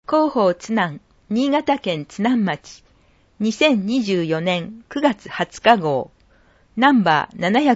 広報津南、新潟県津南町、2024年9月20日号、ナンバー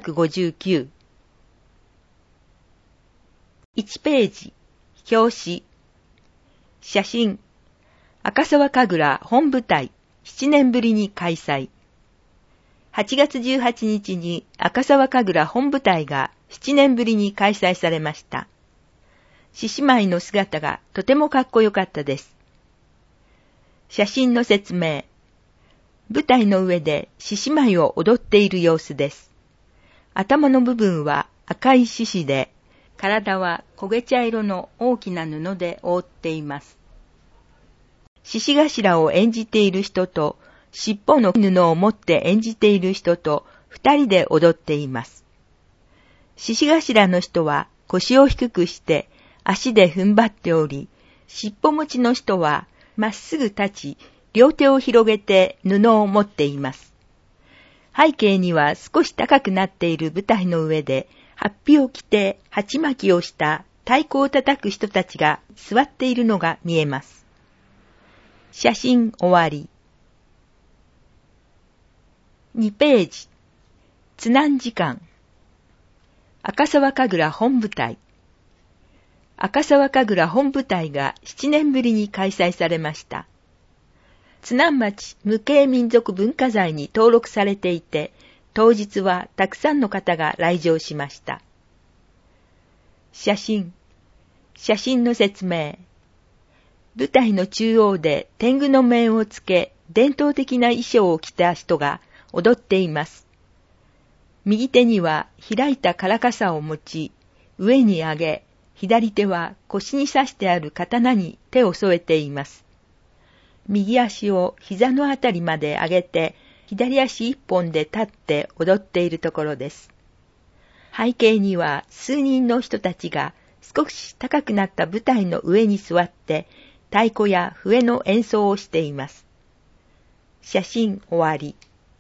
759。1ページ、表紙。写真、赤沢神楽本舞台、7年ぶりに開催。8月18日に赤沢神楽本舞台が7年ぶりに開催されました。獅子舞の姿がとてもかっこよかったです。写真の説明。舞台の上で獅子舞を踊っている様子です。頭の部分は赤い獅子で、体は焦げ茶色の大きな布で覆っています。獅子頭を演じている人と、尻尾の布を持って演じている人と2人で踊っています。獅子頭の人は腰を低くして足で踏ん張っており、尻尾持ちの人はまっすぐ立ち、両手を広げて布を持っています。背景には少し高くなっている舞台の上で、法被を着て鉢巻きをした太鼓を叩く人たちが座っているのが見えます。写真終わり。2ページ。津南時間。赤沢神楽本舞台。赤沢神楽本舞台が7年ぶりに開催されました。津南町無形民族文化財に登録されていて、当日はたくさんの方が来場しました。写真の説明。舞台の中央で天狗の面をつけ、伝統的な衣装を着た人が踊っています。右手には開いた唐傘を持ち、上に上げ、左手は腰に刺してある刀に手を添えています。右足を膝のあたりまで上げて、左足一本で立って踊っているところです。背景には数人の人たちが少し高くなった舞台の上に座って太鼓や笛の演奏をしています。写真終わり。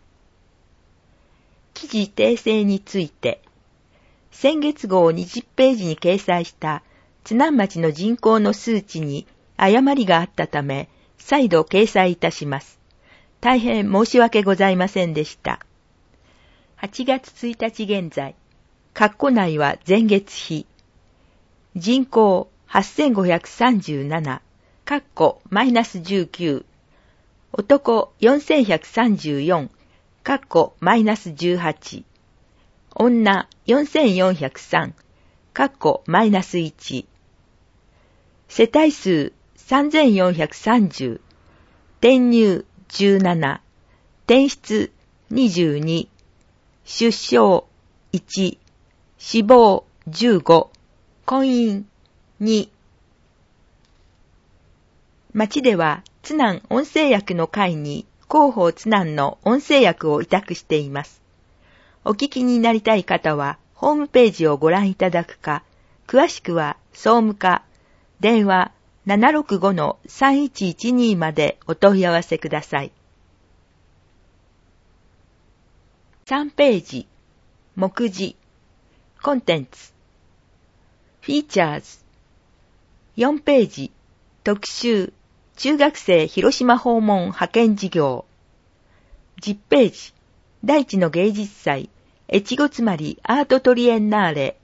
記事訂正について、先月号20ページに掲載した津南町の人口の数値に誤りがあったため、再度掲載いたします。大変申し訳ございませんでした。8月1日現在、括弧内は前月比。人口8537、括弧-19。男4134、括弧-18。女4403、括弧-1。世帯数3430、転入17、転出22、出生1、死亡15、婚姻2。町では津南音声訳の会に広報津南の音声訳を委託しています。お聞きになりたい方はホームページをご覧いただくか、詳しくは総務課、電話765-3112までお問い合わせください。3ページ、目次、コンテンツ、フィーチャーズ。4ページ、特集、中学生広島訪問派遣事業。10ページ、第一の芸術祭、越後妻有アートトリエンナーレ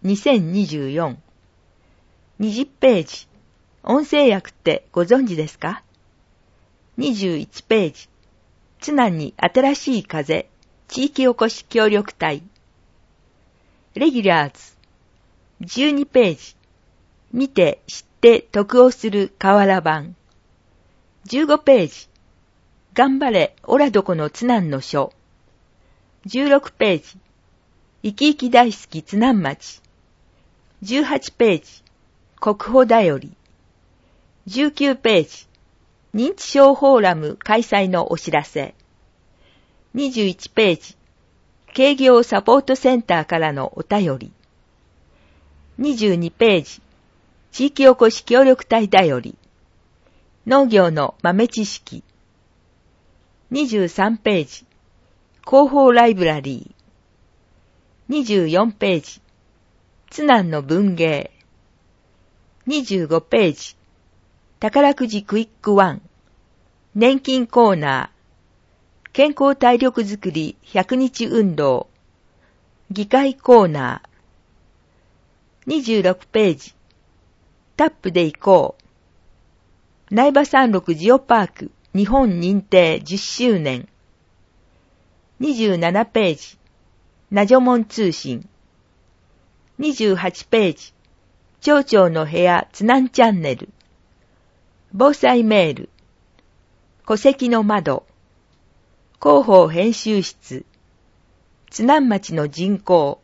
2024。20ページ、音声訳ってご存知ですか？ 21 ページ、津南に新しい風、地域おこし協力隊。レギュラーズ。12ページ、見て知って得をする河原版。15ページ、頑張れオラどこの津南の書。16ページ、生き生き大好き津南町。18ページ、国保だより。19ページ、認知症フォーラム開催のお知らせ。21ページ、営業サポートセンターからのお便り。22ページ、地域おこし協力隊だより。農業の豆知識。23ページ、広報ライブラリー。24ページ、津南の文芸。25ページ、 宝くじクイック1、年金コーナー、健康体力づくり100日運動、議会コーナー、26ページ、タップで行こう、苗場山麓ジオパーク日本認定10周年、27ページ、ナジョモン通信、28ページ、町長の部屋津南チャンネル、防災メール、戸籍の窓、広報編集室、津南町の人口。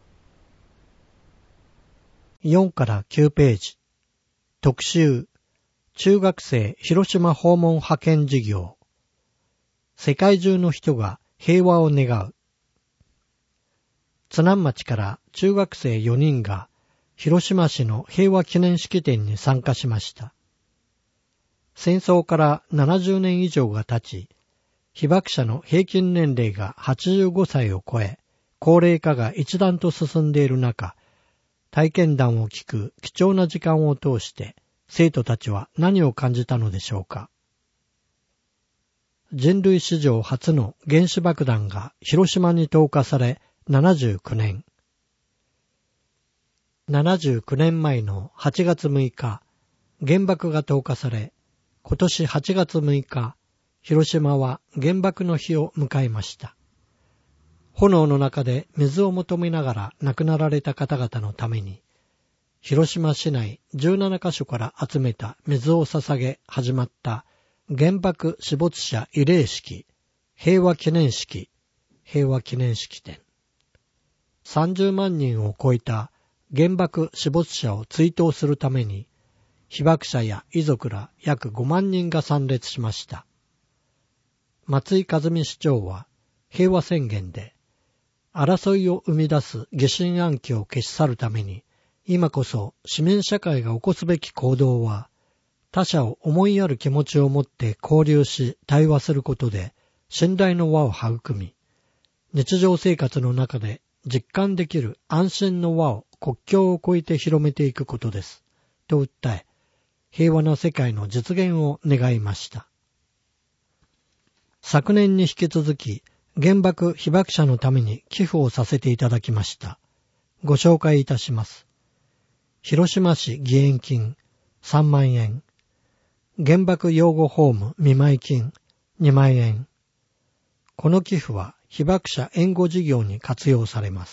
4から9ページ、特集、中学生広島訪問派遣事業、世界中の人が平和を願う。津南町から中学生4人が広島市の平和記念式典に参加しました。戦争から70年以上が経ち、被爆者の平均年齢が85歳を超え、高齢化が一段と進んでいる中、体験談を聞く貴重な時間を通して、生徒たちは何を感じたのでしょうか。人類史上初の原子爆弾が広島に投下され79年。79年前の8月6日、原爆が投下され、今年8月6日、広島は原爆の日を迎えました。炎の中で水を求めながら亡くなられた方々のために、広島市内17カ所から集めた水を捧げ始まった原爆死没者慰霊式、平和記念式典。30万人を超えた原爆死没者を追悼するために、被爆者や遺族ら約5万人が参列しました。松井一実市長は平和宣言で、争いを生み出す疑心暗鬼を消し去るために、今こそ市民社会が起こすべき行動は、他者を思いやる気持ちを持って交流し対話することで信頼の輪を育み、日常生活の中で実感できる安心の輪を国境を越えて広めていくことです。と訴え、平和な世界の実現を願いました。昨年に引き続き、原爆被爆者のために寄付をさせていただきました。ご紹介いたします。広島市義援金3万円。原爆養護ホーム見舞い金2万円。この寄付は被爆者援護事業に活用されます。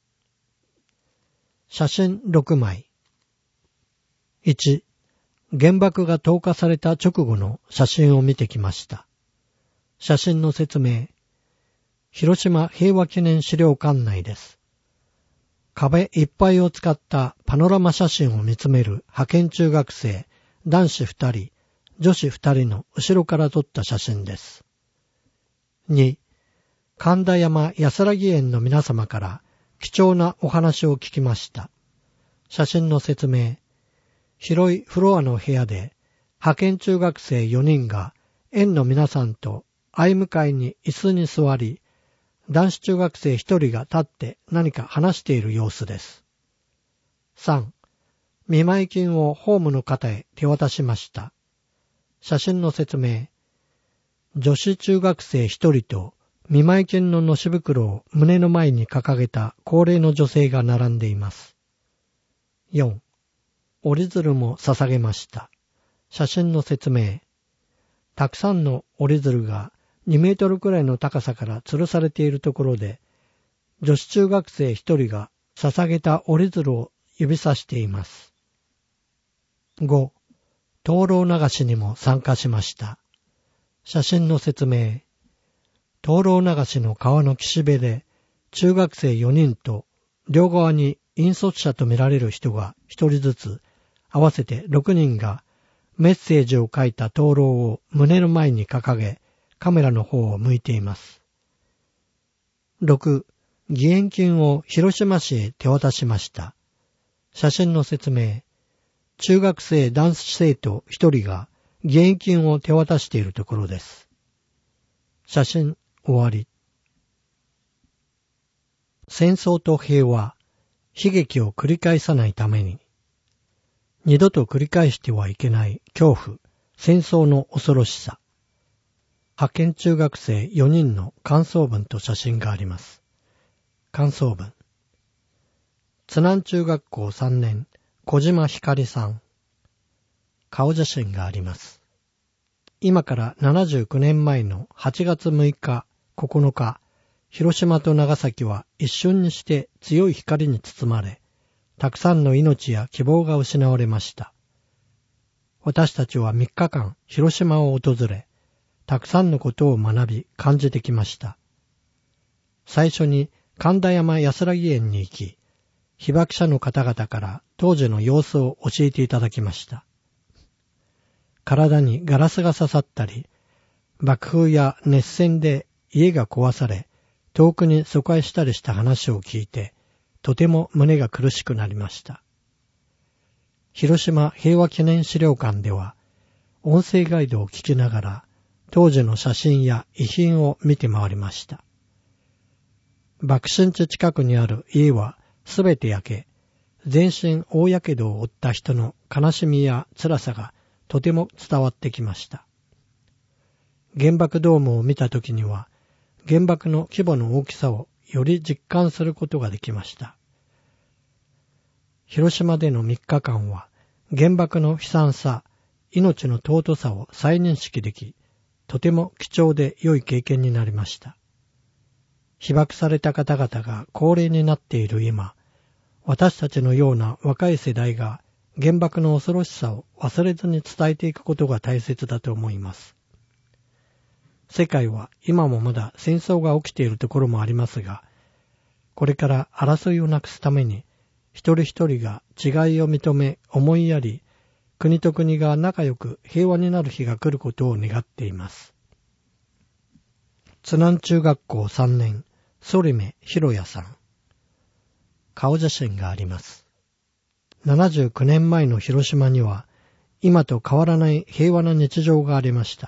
写真6枚。1、原爆が投下された直後の写真を見てきました。写真の説明。広島平和記念資料館内です。壁いっぱいを使ったパノラマ写真を見つめる派遣中学生男子2人、女子2人の後ろから撮った写真です。2、神田山安らぎ園の皆様から貴重なお話を聞きました。写真の説明。広いフロアの部屋で派遣中学生4人が園の皆さんと相向かいに椅子に座り、男子中学生1人が立って何か話している様子です。3、見舞金をホームの方へ手渡しました。写真の説明。女子中学生1人と見舞金ののし袋を胸の前に掲げた高齢の女性が並んでいます。4、折り鶴も捧げました。写真の説明。たくさんの折り鶴が2メートルくらいの高さから吊るされているところで、女子中学生1人が捧げた折り鶴を指さしています。5、灯籠流しにも参加しました。写真の説明。灯籠流しの川の岸辺で、中学生4人と両側に引率者とみられる人が1人ずつ、合わせて6人がメッセージを書いた灯籠を胸の前に掲げ、カメラの方を向いています。6、義援金を広島市へ手渡しました。写真の説明。中学生男子生徒1人が義援金を手渡しているところです。写真終わり。戦争と平和、悲劇を繰り返さないために。 二度と繰り返してはいけない恐怖、戦争の恐ろしさ。派遣中学生4人の感想文と写真があります。感想文。津南中学校3年、小島ひかりさん。顔写真があります。今から79年前の8月6日、9日、広島と長崎は一瞬にして強い光に包まれ、たくさんの命や希望が失われました。私たちは3日間広島を訪れ、たくさんのことを学び感じてきました。最初に神田山安らぎ園に行き、被爆者の方々から当時の様子を教えていただきました。体にガラスが刺さったり、爆風や熱線で家が壊され、遠くに疎開したりした話を聞いて、とても胸が苦しくなりました。広島平和記念資料館では、音声ガイドを聞きながら、当時の写真や遺品を見て回りました。爆心地近くにある家はすべて焼け、全身大やけどを負った人の悲しみや辛さがとても伝わってきました。原爆ドームを見たときには、原爆の規模の大きさをより実感することができました。広島での3日間は、原爆の悲惨さ、命の尊さを再認識でき、とても貴重で良い経験になりました。被爆された方々が高齢になっている今、私たちのような若い世代が原爆の恐ろしさを忘れずに伝えていくことが大切だと思います。世界は今もまだ戦争が起きているところもありますが、これから争いをなくすために、一人一人が違いを認め思いやり、国と国が仲良く平和になる日が来ることを願っています。津南中学校3年、反目博也さん。顔写真があります。79年前の広島には、今と変わらない平和な日常がありました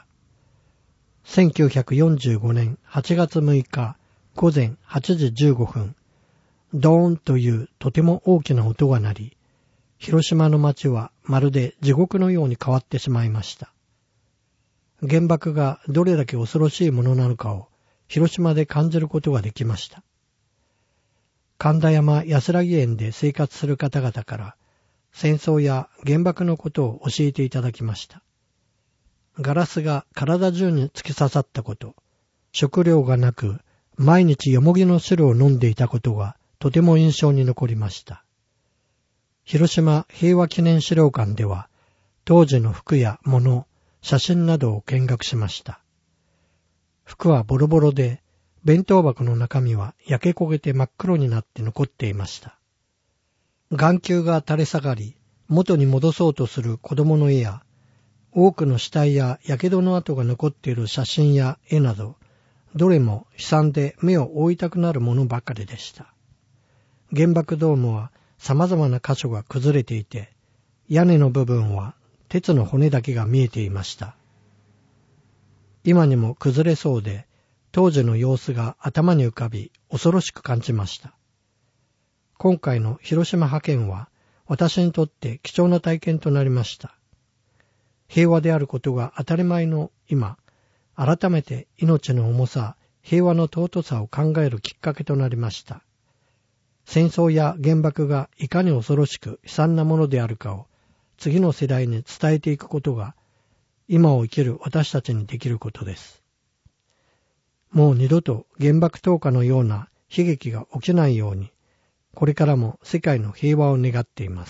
。1945年8月6日午前8時15分、ドーンというとても大きな音が鳴り、広島の街はまるで地獄のように変わってしまいました。原爆がどれだけ恐ろしいものなのかを広島で感じることができました。神田山安らぎ園で生活する方々から戦争や原爆のことを教えていただきました。ガラスが体中に突き刺さったこと、食料がなく毎日よもぎの汁を飲んでいたことがとても印象に残りました。広島平和記念資料館では当時の服や物、写真などを見学しました。服はボロボロで、弁当箱の中身は焼け焦げて真っ黒になって残っていました。眼球が垂れ下がり、元に戻そうとする子供の絵や、多くの死体や火傷の跡が残っている写真や絵など、どれも悲惨で目を覆いたくなるものばかりでした。原爆ドームは様々な箇所が崩れていて、屋根の部分は鉄の骨だけが見えていました。今にも崩れそうで、当時の様子が頭に浮かび恐ろしく感じました。今回の広島派遣は私にとって貴重な体験となりました。平和であることが当たり前の今、改めて命の重さ、平和の尊さを考えるきっかけとなりました。戦争や原爆がいかに恐ろしく悲惨なものであるかを次の世代に伝えていくことが今を生きる私たちにできることです。もう二度と原爆投下のような悲劇が起きないように、これからも世界の平和を願っています。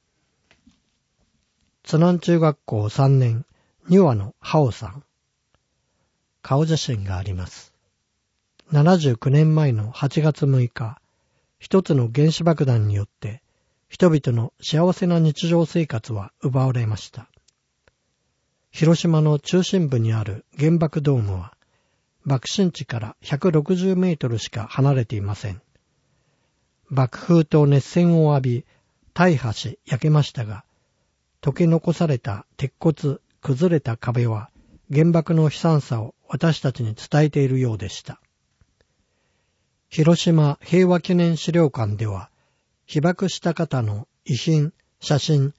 津南中学校3年、2羽のハオさん。顔写真があります。79年前の8月6日、一つの原子爆弾によって、人々の幸せな日常生活は奪われました。広島の中心部にある原爆ドームは、爆心地から160メートルしか離れていません。爆風と熱線を浴び、大破し焼けましたが、溶け残された鉄骨、崩れた壁は原爆の悲惨さを私たちに伝えているようでした。広島平和記念資料館では、被爆した方の遺品、写真、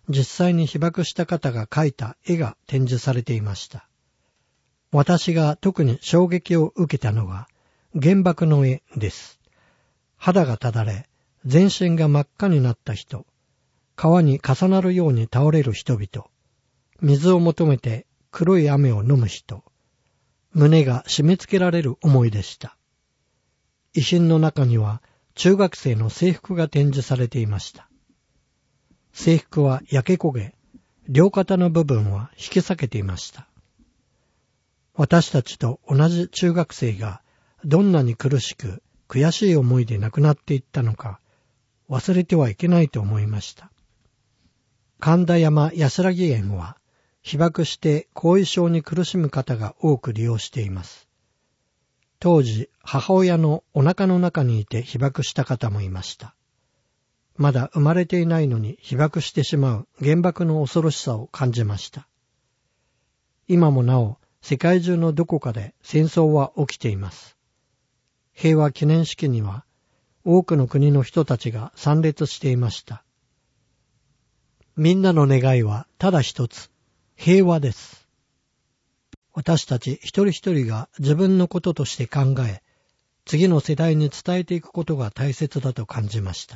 実際に被爆した方が描いた絵が展示されていました。私が特に衝撃を受けたのが原爆の絵です。肌がただれ、全身が真っ赤になった人、川に重なるように倒れる人々、水を求めて黒い雨を飲む人、胸が締め付けられる思いでした。遺品の中には中学生の制服が展示されていました。制服は焼け焦げ、両肩の部分は引き裂けていました。私たちと同じ中学生がどんなに苦しく悔しい思いで亡くなっていったのか忘れてはいけないと思いました。神田山安らぎ園は被爆して後遺症に苦しむ方が多く利用しています。当時、母親のお腹の中にいて被爆した方もいました。まだ生まれていないのに被爆してしまう原爆の恐ろしさを感じました。今もなお、世界中のどこかで戦争は起きています。平和記念式には多くの国の人たちが参列していました。みんなの願いはただ一つ、平和です。私たち一人一人が自分のこととして考え、次の世代に伝えていくことが大切だと感じました。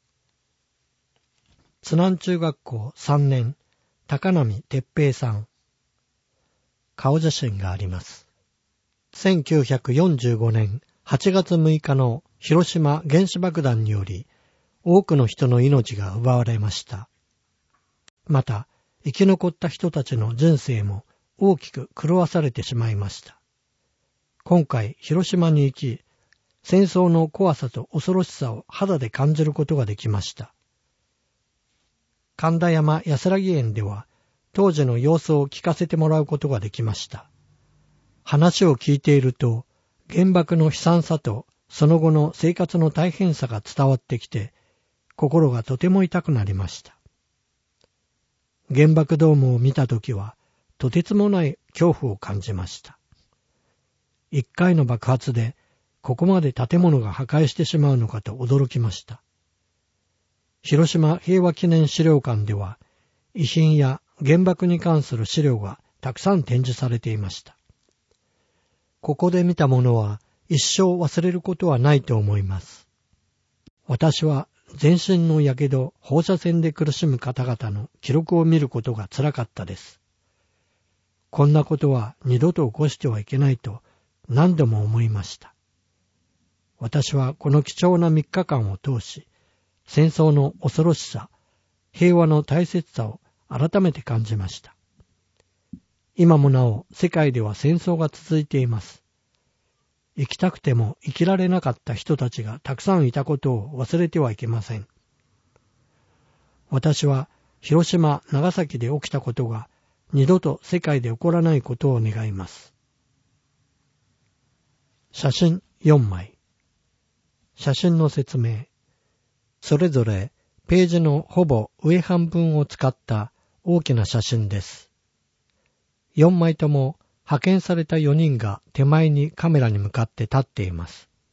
津南中学校3年、高波哲平さん。顔写真があります。1945年8月6日の広島原子爆弾により多くの人の命が奪われました。また生き残った人たちの人生も大きく狂わされてしまいました。今回広島に行き、戦争の怖さと恐ろしさを肌で感じることができました。神田山安らぎ園では当時の様子を聞かせてもらうことができました。話を聞いていると原爆の悲惨さとその後の生活の大変さが伝わってきて心がとても痛くなりました。原爆ドームを見たときはとてつもない恐怖を感じました。一回の爆発でここまで建物が破壊してしまうのかと驚きました。広島平和記念資料館では遺品や原爆に関する資料がたくさん展示されていました。ここで見たものは一生忘れることはないと思います。私は全身の火傷、放射線で苦しむ方々の記録を見ることが辛かったです。こんなことは二度と起こしてはいけないと何度も思いました。私はこの貴重な3日間を通し、戦争の恐ろしさ、平和の大切さを改めて感じました。今もなお世界では戦争が続いています。生きたくても生きられなかった人たちがたくさんいたことを忘れてはいけません。私は広島、長崎で起きたことが二度と世界で起こらないことを願います。写真4枚。写真の説明。それぞれページのほぼ上半分を使った大きな写真です。4枚とも派遣された4人が手前にカメラに向かって立っています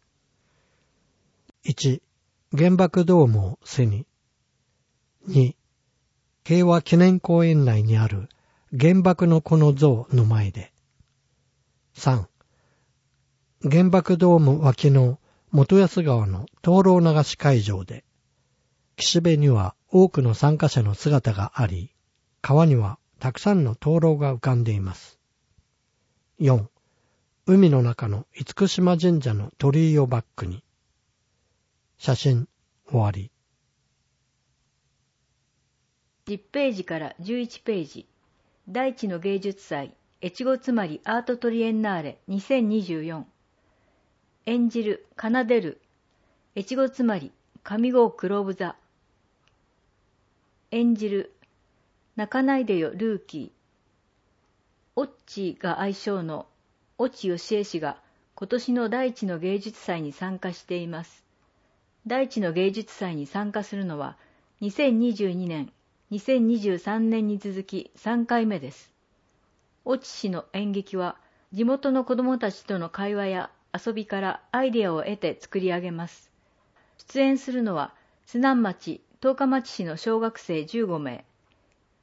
。1、原爆ドームを背に。2、平和記念公園内にある原爆の子の像の前で。3、原爆ドーム脇の元安川の灯籠流し会場で。岸辺には多くの参加者の姿があり、川にはたくさんの灯籠が浮かんでいます。4、海の中の厳島神社の鳥居をバックに。写真終わり。 10ページから11ページ。大地の芸術祭越後つまりアートトリエンナーレ2024。演じる奏でる越後つまり上郷クローブ座。演じる泣かないでよルーキー。オッチーが愛称の越智義恵氏が今年の大地の芸術祭に参加しています。大地の芸術祭に参加するのは2022年、2023年に続き3回目です。越智氏の演劇は地元の子どもたちとの会話や遊びからアイデアを得て作り上げます。出演するのは津南町、十日町市の小学生15名、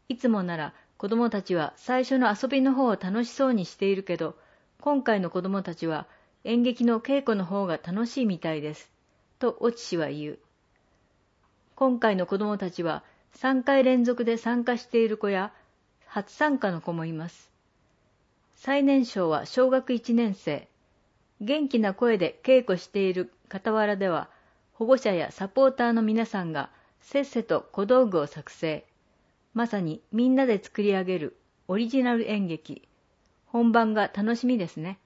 いつもなら子供たちは最初の遊びの方を楽しそうにしているけど、今回の子供たちは演劇の稽古の方が楽しいみたいです。と越智氏は言う。今回の子供たちは3回連続で参加している子や初参加の子もいます。最年少は小学1年生。元気な声で稽古している傍らでは、保護者やサポーターの皆さんがせっせと小道具を作成。まさにみんなで作り上げるオリジナル演劇。本番が楽しみですね。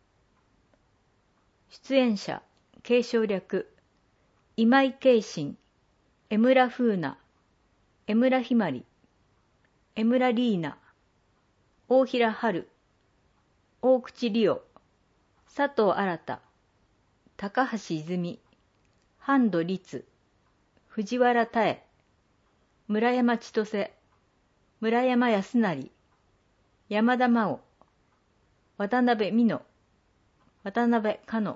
出演者、継承略、今井慶信、江村風奈、江村ひまり、江村リーナ、大平春、大口理央、佐藤新、高橋泉、半藤律、藤原多江、村山千歳、村山康成、山田真央、渡辺美濃、渡辺香乃。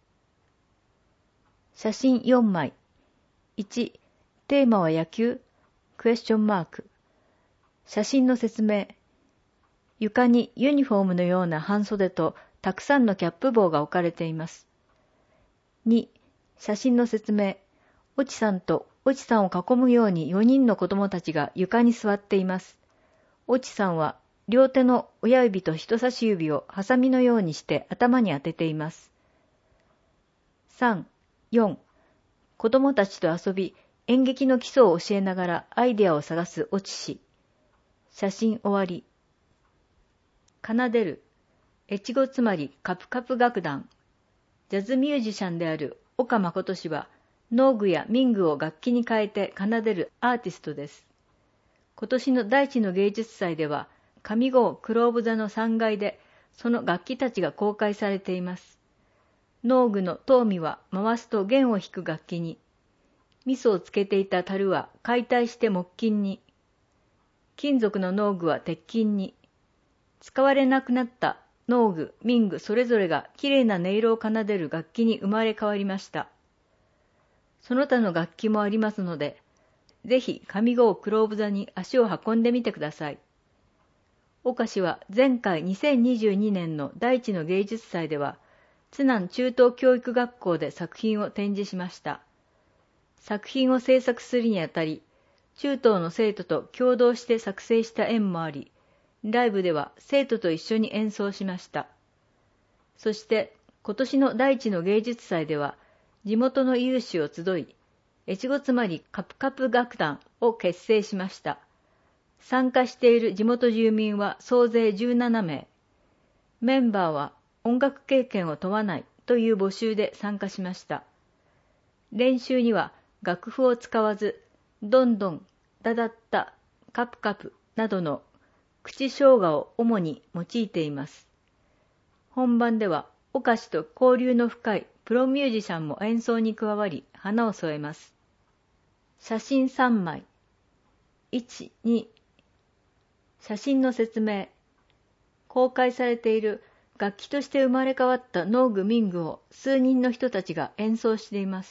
写真4枚。1、テーマは野球？クエスチョンマーク。写真の説明。床にユニフォームのような半袖とたくさんのキャップ帽が置かれています。2、写真の説明。越智さんと越智さんを囲むように4人の子供たちが床に座っています。越智さんは両手の親指と人差し指をハサミのようにして頭に当てています。3、4、子供たちと遊び、演劇の基礎を教えながらアイデアを探す越智氏。写真終わり。奏でる、越後つまりカプカプ楽団。ジャズミュージシャンである岡誠氏は、農具や民具を楽器に変えて奏でるアーティストです。今年の第一の芸術祭では、上郷クローブ座の3階で、その楽器たちが公開されています。農具の東海は回すと弦を弾く楽器に、味噌をつけていた樽は解体して木琴に、金属の農具は鉄琴に、使われなくなった農具、民具それぞれがきれいな音色を奏でる楽器に生まれ変わりました。その他の楽器もありますので、ぜひ上郷クローブ座に足を運んでみてください。岡氏は前回2022年の第一の芸術祭では、津南中等教育学校で作品を展示しました。作品を制作するにあたり、中等の生徒と共同して作成した縁もあり、ライブでは生徒と一緒に演奏しました。そして今年の第一の芸術祭では、地元の有志を集い、越後つまりカプカプ楽団を結成しました。参加している地元住民は総勢17名。メンバーは音楽経験を問わないという募集で参加しました。練習には楽譜を使わず、どんどん、だだった、カプカプなどの口唱歌を主に用いています。本番では岡氏と交流の深いプロミュージシャンも演奏に加わり花を添えます。写真3枚。1、2。写真の説明。公開されている楽器として生まれ変わった農具民具を数人の人たちが演奏しています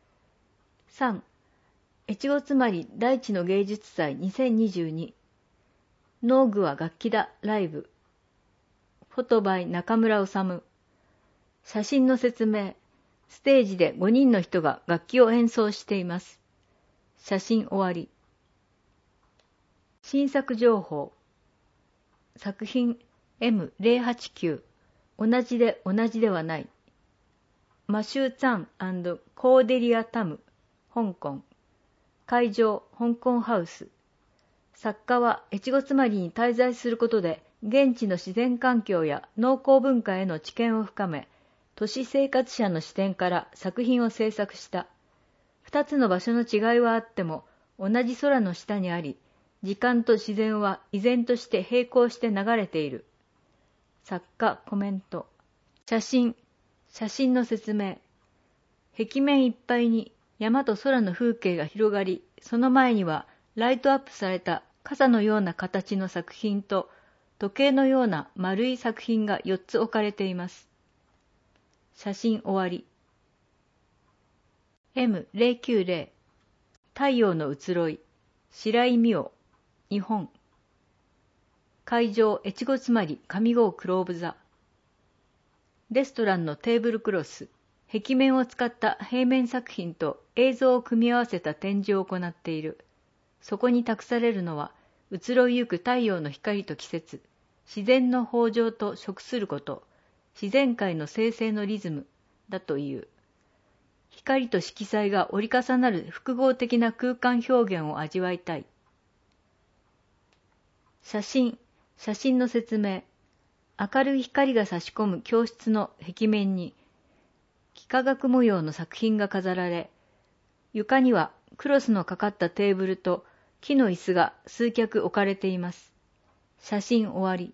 。3、越後つまり第一の芸術祭2022。農具は楽器だライブ。フォトバイ中村治。写真の説明。ステージで5人の人が楽器を演奏しています。写真終わり。新作情報。作品 M089 同じで同じではない。マシュー・ツァン&コーデリア・タム、香港。会場、香港ハウス。作家は越後妻有に滞在することで、現地の自然環境や農耕文化への知見を深め、都市生活者の視点から作品を制作した。二つの場所の違いはあっても、同じ空の下にあり、時間と自然は依然として並行して流れている。作家コメント。写真の説明。壁面いっぱいに山と空の風景が広がり、その前にはライトアップされた傘のような形の作品と時計のような丸い作品が4つ置かれています。写真終わり。M090 太陽の移ろい、白井美央、日本。 会場越後つまり上郷クローブ座。レストランのテーブルクロス、壁面を使った平面作品と映像を組み合わせた展示を行っている。そこに託されるのは、移ろいゆく太陽の光と季節、自然の豊穣と食すること、自然界の生成のリズムだという。光と色彩が折り重なる複合的な空間表現を味わいたい。写真の説明。明るい光が差し込む教室の壁面に、幾何学模様の作品が飾られ、床にはクロスのかかったテーブルと木の椅子が数脚置かれています。写真終わり。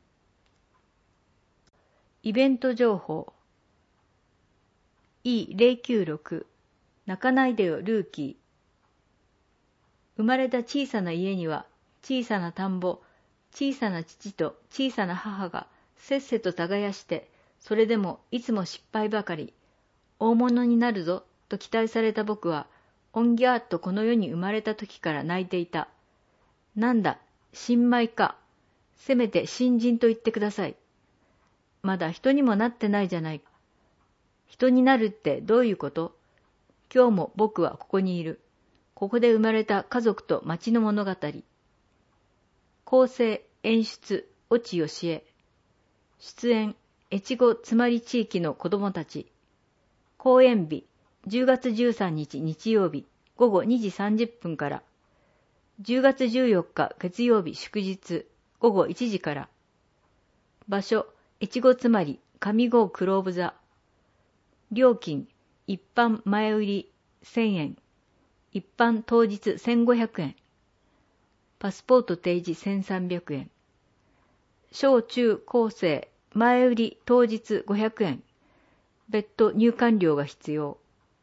イベント情報。E096 泣かないでよルーキー。生まれた小さな家には小さな田んぼ、小さな父と小さな母がせっせと耕して、それでもいつも失敗ばかり。大物になるぞと期待された僕は、オンギャーっとこの世に生まれた時から泣いていた。なんだ、新米か。せめて新人と言ってください。まだ人にもなってないじゃないか。人になるってどういうこと？今日も僕はここにいる。ここで生まれた家族と町の物語。構成、演出、越智義恵。出演、越後つまり地域の子どもたち。公演日、10月13日日曜日、午後2時30分から。10月14日月曜日祝日、午後1時から。場所、越後つまり上郷クローブ座。料金、一般前売り1000円。一般当日1500円。パスポート提示1300円。小中高生前売り当日500円。別途入館料が必要。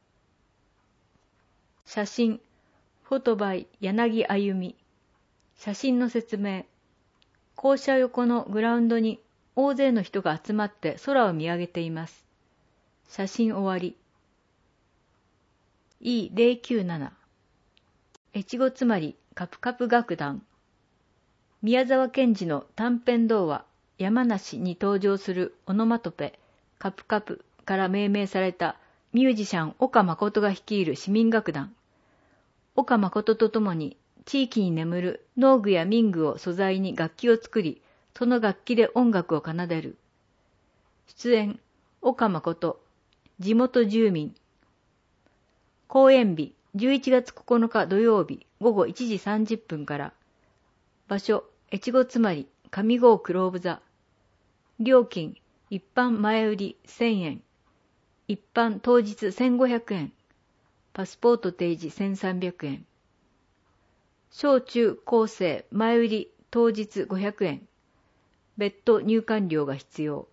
写真、フォトバイ柳あゆみ。写真の説明。校舎横のグラウンドに大勢の人が集まって空を見上げています。写真終わり。E097 越後つまりカプカプ楽団。宮沢賢治の短編童話山梨に登場するオノマトペカプカプから命名されたミュージシャン岡誠が率いる市民楽団。岡誠とともに地域に眠る農具や民具を素材に楽器を作り、その楽器で音楽を奏でる。出演、岡誠、地元住民。公演日、11月9日土曜日午後1時30分から。場所、越後つまり上郷クローブ座。料金、一般前売り1000円。一般当日1500円。パスポート提示1300円。小中高生前売り当日500円。別途入館料が必要。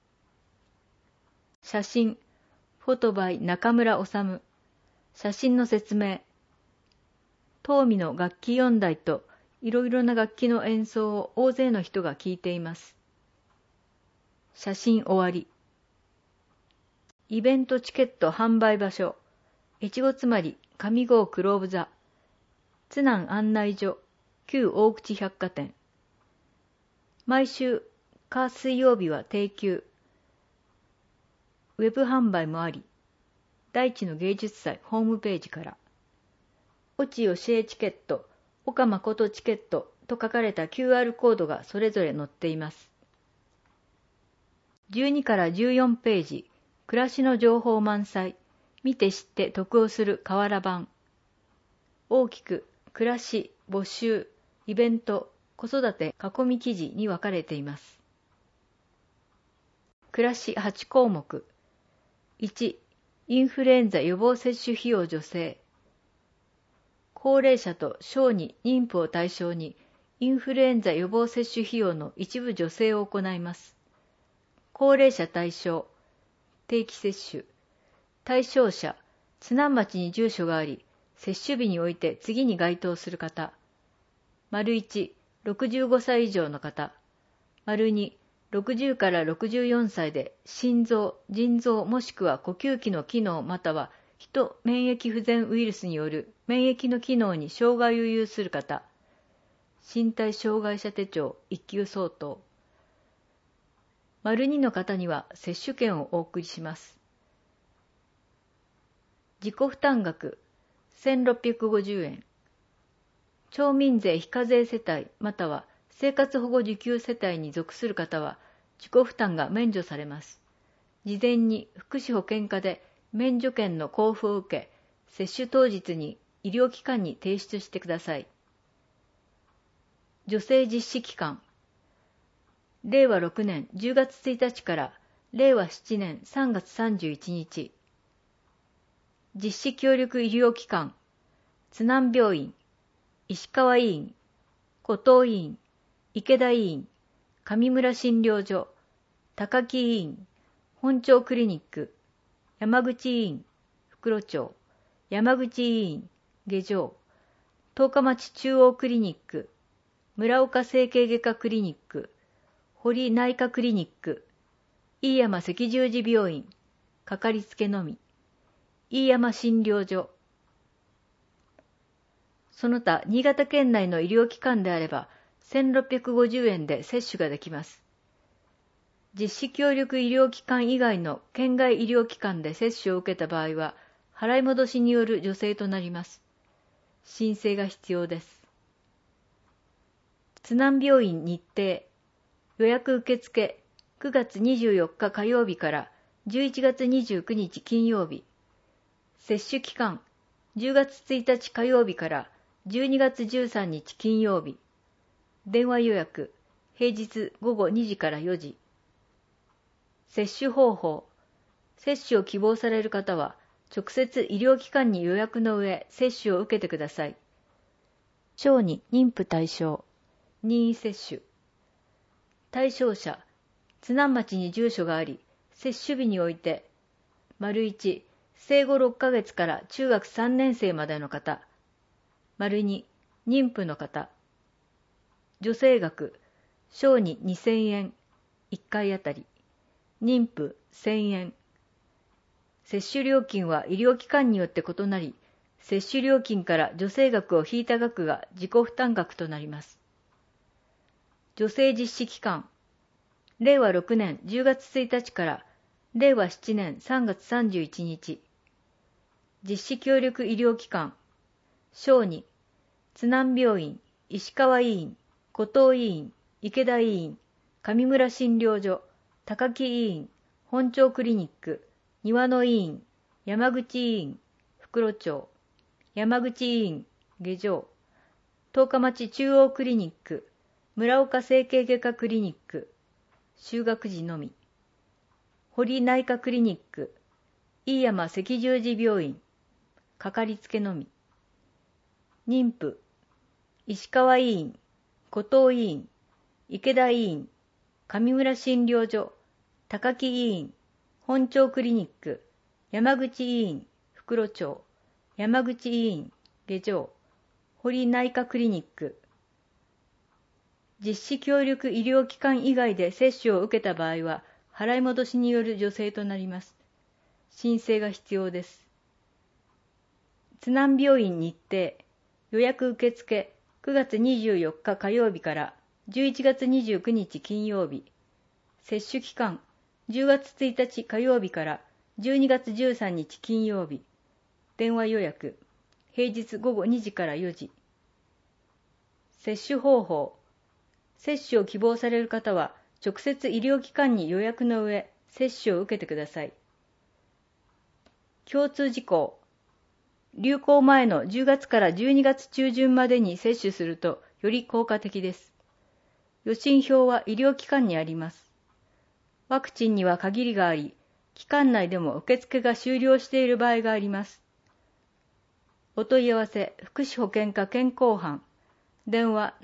写真、フォトバイ中村治。写真の説明。東美の楽器4台といろいろな楽器の演奏を大勢の人が聴いています。写真終わり。イベントチケット販売場所。越後つまり上郷クローブ座。津南案内所、旧大口百貨店。毎週、火水曜日は定休。ウェブ販売もあり、大地の芸術祭ホームページから。越智義恵チケット、岡誠チケットと書かれた QR コードがそれぞれ載っています。12から14ページ、暮らしの情報満載、見て知って得をする瓦版。大きく、暮らし、募集、イベント、子育て囲み記事に分かれています。暮らし8項目。1、インフルエンザ予防接種費用助成。高齢者と小児、妊婦を対象にインフルエンザ予防接種費用の一部助成を行います。高齢者対象、定期接種。対象者、津南町に住所があり、接種日において次に該当する方。1、65歳以上の方。2、60から64歳で心臓、腎臓もしくは呼吸器の機能または人免疫不全ウイルスによる免疫の機能に障害を有する方。 身体障害者手帳1級相当。②の方には接種券をお送りします。自己負担額1650円。町民税非課税世帯または生活保護受給世帯に属する方は自己負担が免除されます。事前に福祉保険課で免除券の交付を受け、接種当日に医療機関に提出してください。助成実施期間。令和6年10月1日から令和7年3月31日。実施協力医療機関、津南病院、石川医院、後藤医院、池田医院、上村診療所、高木医院、本町クリニック、山口医院、袋町、山口医院、下城、十日町中央クリニック、村岡整形外科クリニック、堀内科クリニック、飯山赤十字病院、かかりつけのみ、飯山診療所。その他、新潟県内の医療機関であれば、1650円で接種ができます。実施協力医療機関以外の県外医療機関で接種を受けた場合は、払い戻しによる助成となります。申請が必要です。津南病院日程、予約受付9月24日火曜日から11月29日金曜日。接種期間10月1日火曜日から12月13日金曜日。電話予約、平日午後2時から4時。接種方法、接種を希望される方は、直接医療機関に予約の上、接種を受けてください。小児妊婦対象、任意接種。対象者、津南町に住所があり、接種日において、1、生後6ヶ月から中学3年生までの方。2、妊婦の方。助成額、小児2000円、1回あたり。妊婦1000円。接種料金は医療機関によって異なり、接種料金から助成額を引いた額が自己負担額となります。助成実施期間、令和6年10月1日から令和7年3月31日。実施協力医療機関、小児、津南病院、石川医院、後藤医院、池田医院、上村診療所、高木医院、本町クリニック、庭野医院、山口医院、袋町、山口医院、下城、十日町中央クリニック、村岡整形外科クリニック、就学時のみ、堀内科クリニック、飯山赤十字病院、かかりつけのみ、妊婦、石川医院、後藤医院、池田医院、上村診療所、高木医院、本町クリニック、山口医院、袋町、山口医院、下城、堀内科クリニック。実施協力医療機関以外で接種を受けた場合は、払い戻しによる助成となります。申請が必要です。津南病院日程、予約受付9月24日火曜日から11月29日金曜日。接種期間10月1日火曜日から12月13日金曜日。電話予約、平日午後2時から4時。接種方法、接種を希望される方は直接医療機関に予約の上、接種を受けてください。共通事項、流行前の10月から12月中旬までに接種するとより効果的です。予診票は医療機関にあります。ワクチンには限りがあり、期間内でも受付が終了している場合があります。お問い合わせ、福祉保健課健康班、電話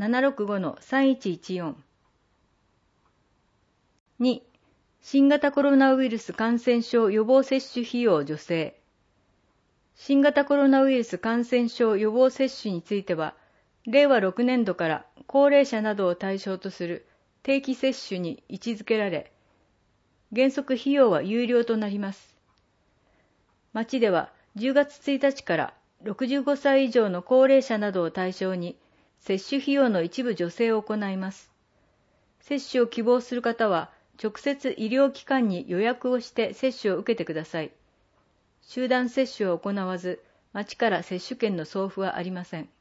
765-3114。2、新型コロナウイルス感染症予防接種費用助成。新型コロナウイルス感染症予防接種については、令和6年度から高齢者などを対象とする定期接種に位置づけられ、原則費用は有料となります。町では10月1日から65歳以上の高齢者などを対象に接種費用の一部助成を行います。接種を希望する方は、直接医療機関に予約をして接種を受けてください。集団接種を行わず、町から接種券の送付はありません。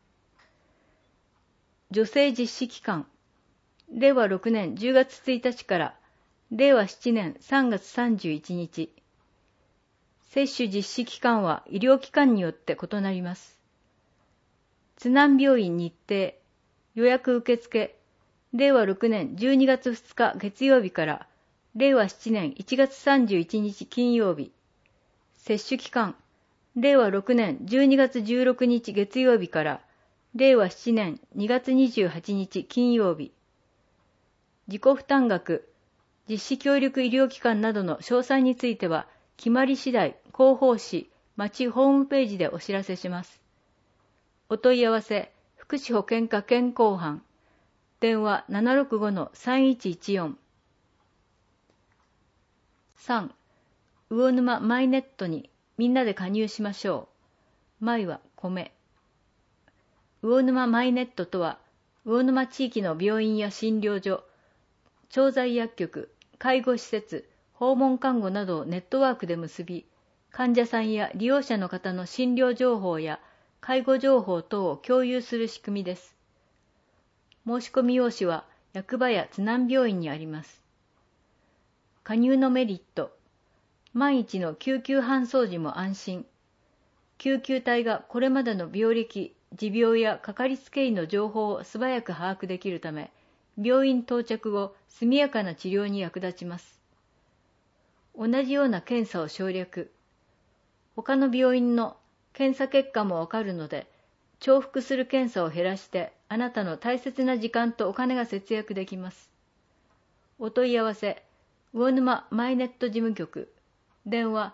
助成実施期間、令和6年10月1日から令和7年3月31日。接種実施期間は医療機関によって異なります。津南病院日程、予約受付、令和6年12月2日月曜日から令和7年1月31日金曜日。接種期間、令和6年12月16日月曜日から令和7年2月28日金曜日。自己負担額、実施協力医療機関などの詳細については、決まり次第、広報誌、町ホームページでお知らせします。お問い合わせ、福祉保健課健康班、電話 765-3114。3. 魚沼マイネットにみんなで加入しましょう。マイは米。魚沼マイネットとは、魚沼地域の病院や診療所、調剤薬局、介護施設、訪問看護などをネットワークで結び、患者さんや利用者の方の診療情報や介護情報等を共有する仕組みです。申し込み用紙は役場や津南病院にあります。加入のメリット、万一の救急搬送時も安心。救急隊がこれまでの病歴、持病やかかりつけ医の情報を素早く把握できるため、病院到着後、速やかな治療に役立ちます。同じような検査を省略。他の病院の検査結果もわかるので、重複する検査を減らして、あなたの大切な時間とお金が節約できます。お問い合わせ、魚沼マイネット事務局、電話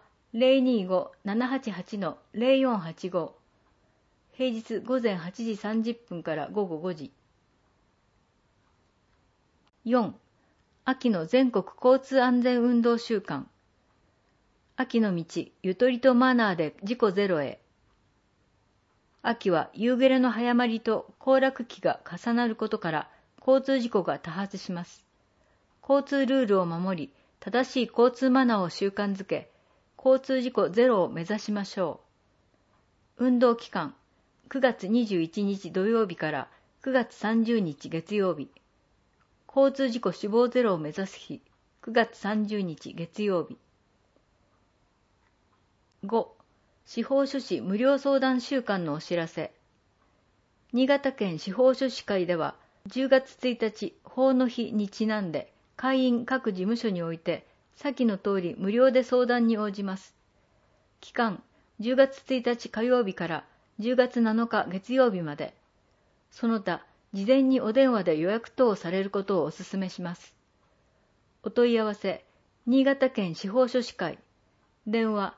025-788-0485、平日午前8時30分から午後5時。4. 秋の全国交通安全運動週間。秋の道、ゆとりとマナーで事故ゼロへ。秋は夕暮れの早まりと行楽期が重なることから交通事故が多発します。交通ルールを守り、正しい交通マナーを習慣づけ、交通事故ゼロを目指しましょう。運動期間、9月21日土曜日から9月30日月曜日。交通事故死亡ゼロを目指す日、9月30日月曜日。5. 司法書士無料相談週間のお知らせ。新潟県司法書士会では、10月1日法の日にちなんで、会員各事務所において、先の通り無料で相談に応じます。期間、10月1日火曜日から10月7日月曜日まで。その他、事前にお電話で予約等をされることをお勧めします。お問い合わせ、新潟県司法書士会、電話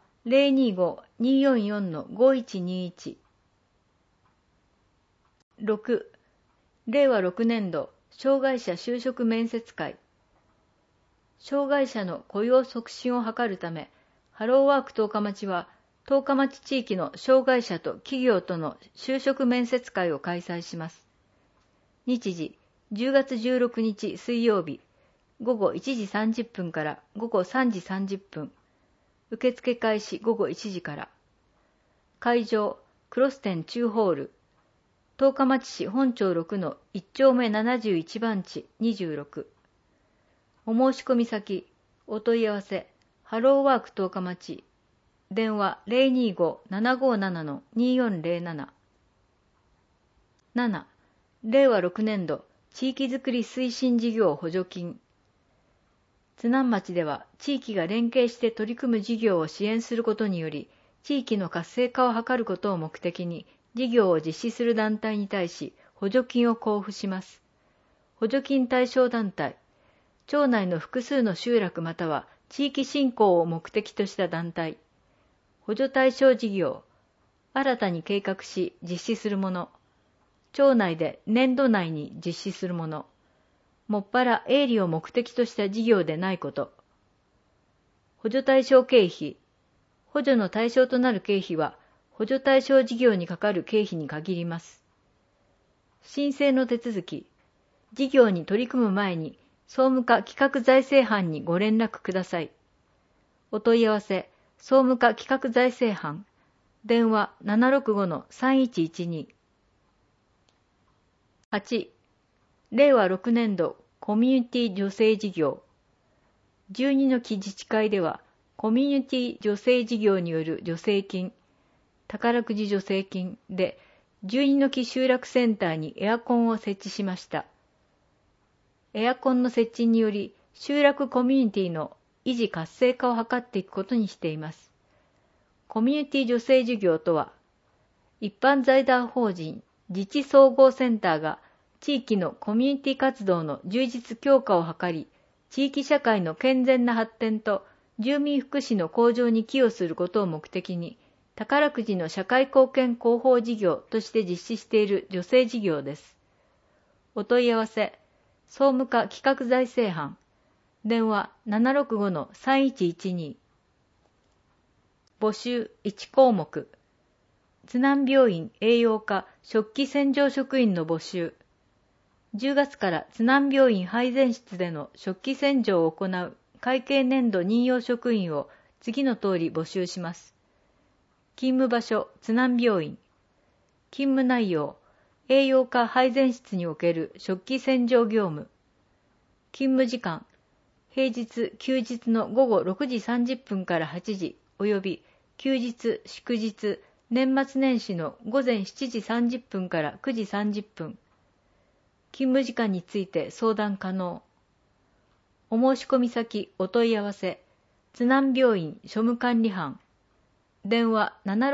025-244-5121。6. 令和6年度障害者就職面接会。障害者の雇用促進を図るため、ハローワーク十日町は、十日町地域の障害者と企業との就職面接会を開催します。日時、10月16日水曜日、午後1時30分から午後3時30分。受付開始午後1時から。会場、クロス店中ホール。十日町市本町6の1丁目71番地26。お申し込み先、お問い合わせ、ハローワーク十日町。電話 025-757-2407。7. 令和6年度地域づくり推進事業補助金。津南町では地域が連携して取り組む事業を支援することにより、地域の活性化を図ることを目的に、事業を実施する団体に対し補助金を交付します。補助金対象団体、町内の複数の集落または地域振興を目的とした団体、補助対象事業、新たに計画し実施するもの、町内で年度内に実施するもの、もっぱら営利を目的とした事業でないこと。補助対象経費、補助の対象となる経費は、補助対象事業にかかる経費に限ります。 申請の手続き、事業に取り組む前に総務課企画財政班にご連絡ください。お問い合わせ、総務課企画財政班、電話 765-3112。8、令和6年度コミュニティ助成事業。12の期自治会では、コミュニティ助成事業による助成金、宝くじ助成金で、12の期集落センターにエアコンを設置しました。エアコンの設置により、集落コミュニティの維持活性化を図っていくことにしています。コミュニティ助成事業とは、一般財団法人自治総合センターが地域のコミュニティ活動の充実強化を図り、地域社会の健全な発展と住民福祉の向上に寄与することを目的に、宝くじの社会貢献広報事業として実施している助成事業です。お問い合わせ、総務課企画財政班、電話 765-3112。募集1項目。津南病院栄養課食器洗浄職員の募集。10月から津南病院配膳室での食器洗浄を行う会計年度任用職員を次の通り募集します。勤務場所、津南病院。勤務内容、栄養課配膳室における食器洗浄業務。勤務時間、平日・休日の午後6時30分から8時及び休日・祝日、年末年始の午前7時30分から9時30分。勤務時間について相談可能。お申し込み先お問い合わせ、津南病院庶務管理班。電話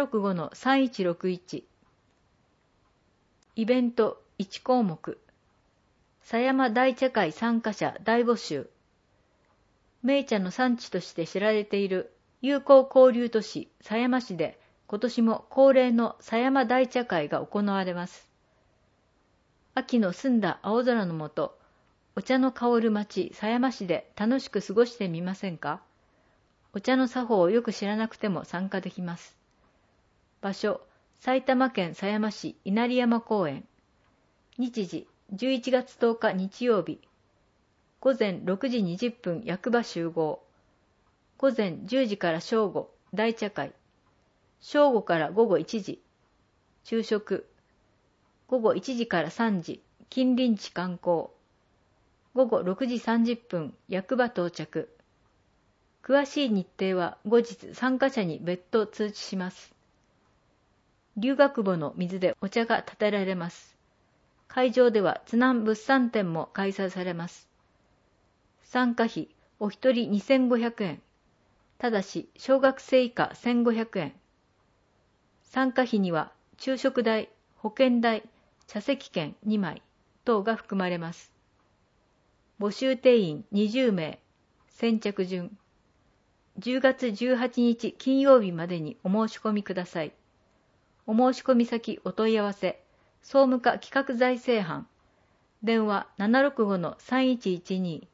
765-3161。イベント1項目。狭山大茶会参加者大募集。銘茶の産地として知られている友好交流都市狭山市で今年も恒例の狭山大茶会が行われます。秋の澄んだ青空の下、お茶の香る町狭山市で楽しく過ごしてみませんか？お茶の作法をよく知らなくても参加できます。場所、埼玉県狭山市稲荷山公園。日時、11月10日日曜日。午前6時20分役場集合。午前10時から正午、大茶会。正午から午後1時、昼食。午後1時から3時、近隣地観光。午後6時30分、役場到着。詳しい日程は後日参加者に別途通知します。龍学母の水でお茶が立てられます。会場では津南物産展も開催されます。参加費、お一人2500円。ただし、小学生以下1500円。参加費には、昼食代、保険代、茶席券2枚等が含まれます。募集定員20名。先着順。10月18日金曜日までにお申し込みください。お申し込み先お問い合わせ、総務課企画財政班。電話 765-3112。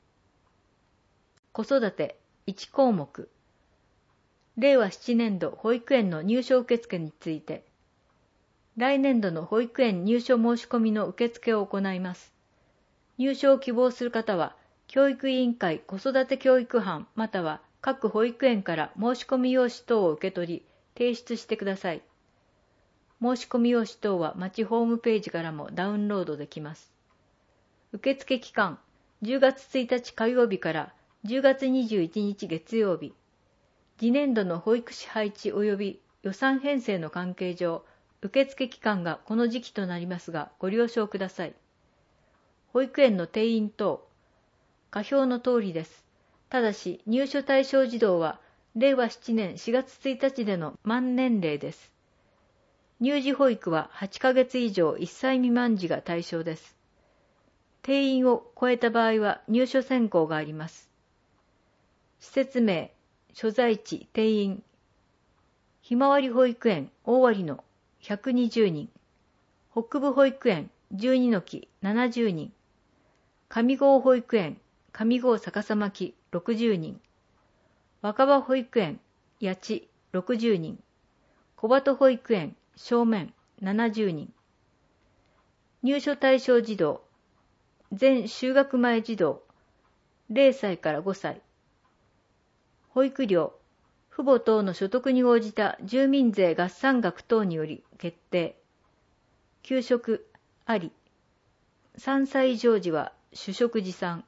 子育て1項目。令和7年度保育園の入所受付について、来年度の保育園入所申し込みの受付を行います。入所を希望する方は、教育委員会子育て教育班または各保育園から申し込み用紙等を受け取り、提出してください。申し込み用紙等は町ホームページからもダウンロードできます。受付期間、10月1日火曜日から10月21日月曜日。次年度の保育士配置及び予算編成の関係上、受付期間がこの時期となりますが、ご了承ください。保育園の定員等、下表の通りです。ただし、入所対象児童は、令和7年4月1日での満年齢です。乳児保育は8ヶ月以上1歳未満児が対象です。定員を超えた場合は入所選考があります。施設名、所在地、定員。ひまわり保育園大割の120人。北部保育園12の期70人。上郷保育園上郷逆さ巻60人。若葉保育園八千60人。小鳩保育園正面70人。 入所対象児童、全就学前児童、0歳から5歳。保育料、父母等の所得に応じた住民税合算額等により決定。給食、あり。3歳以上時は主食持参。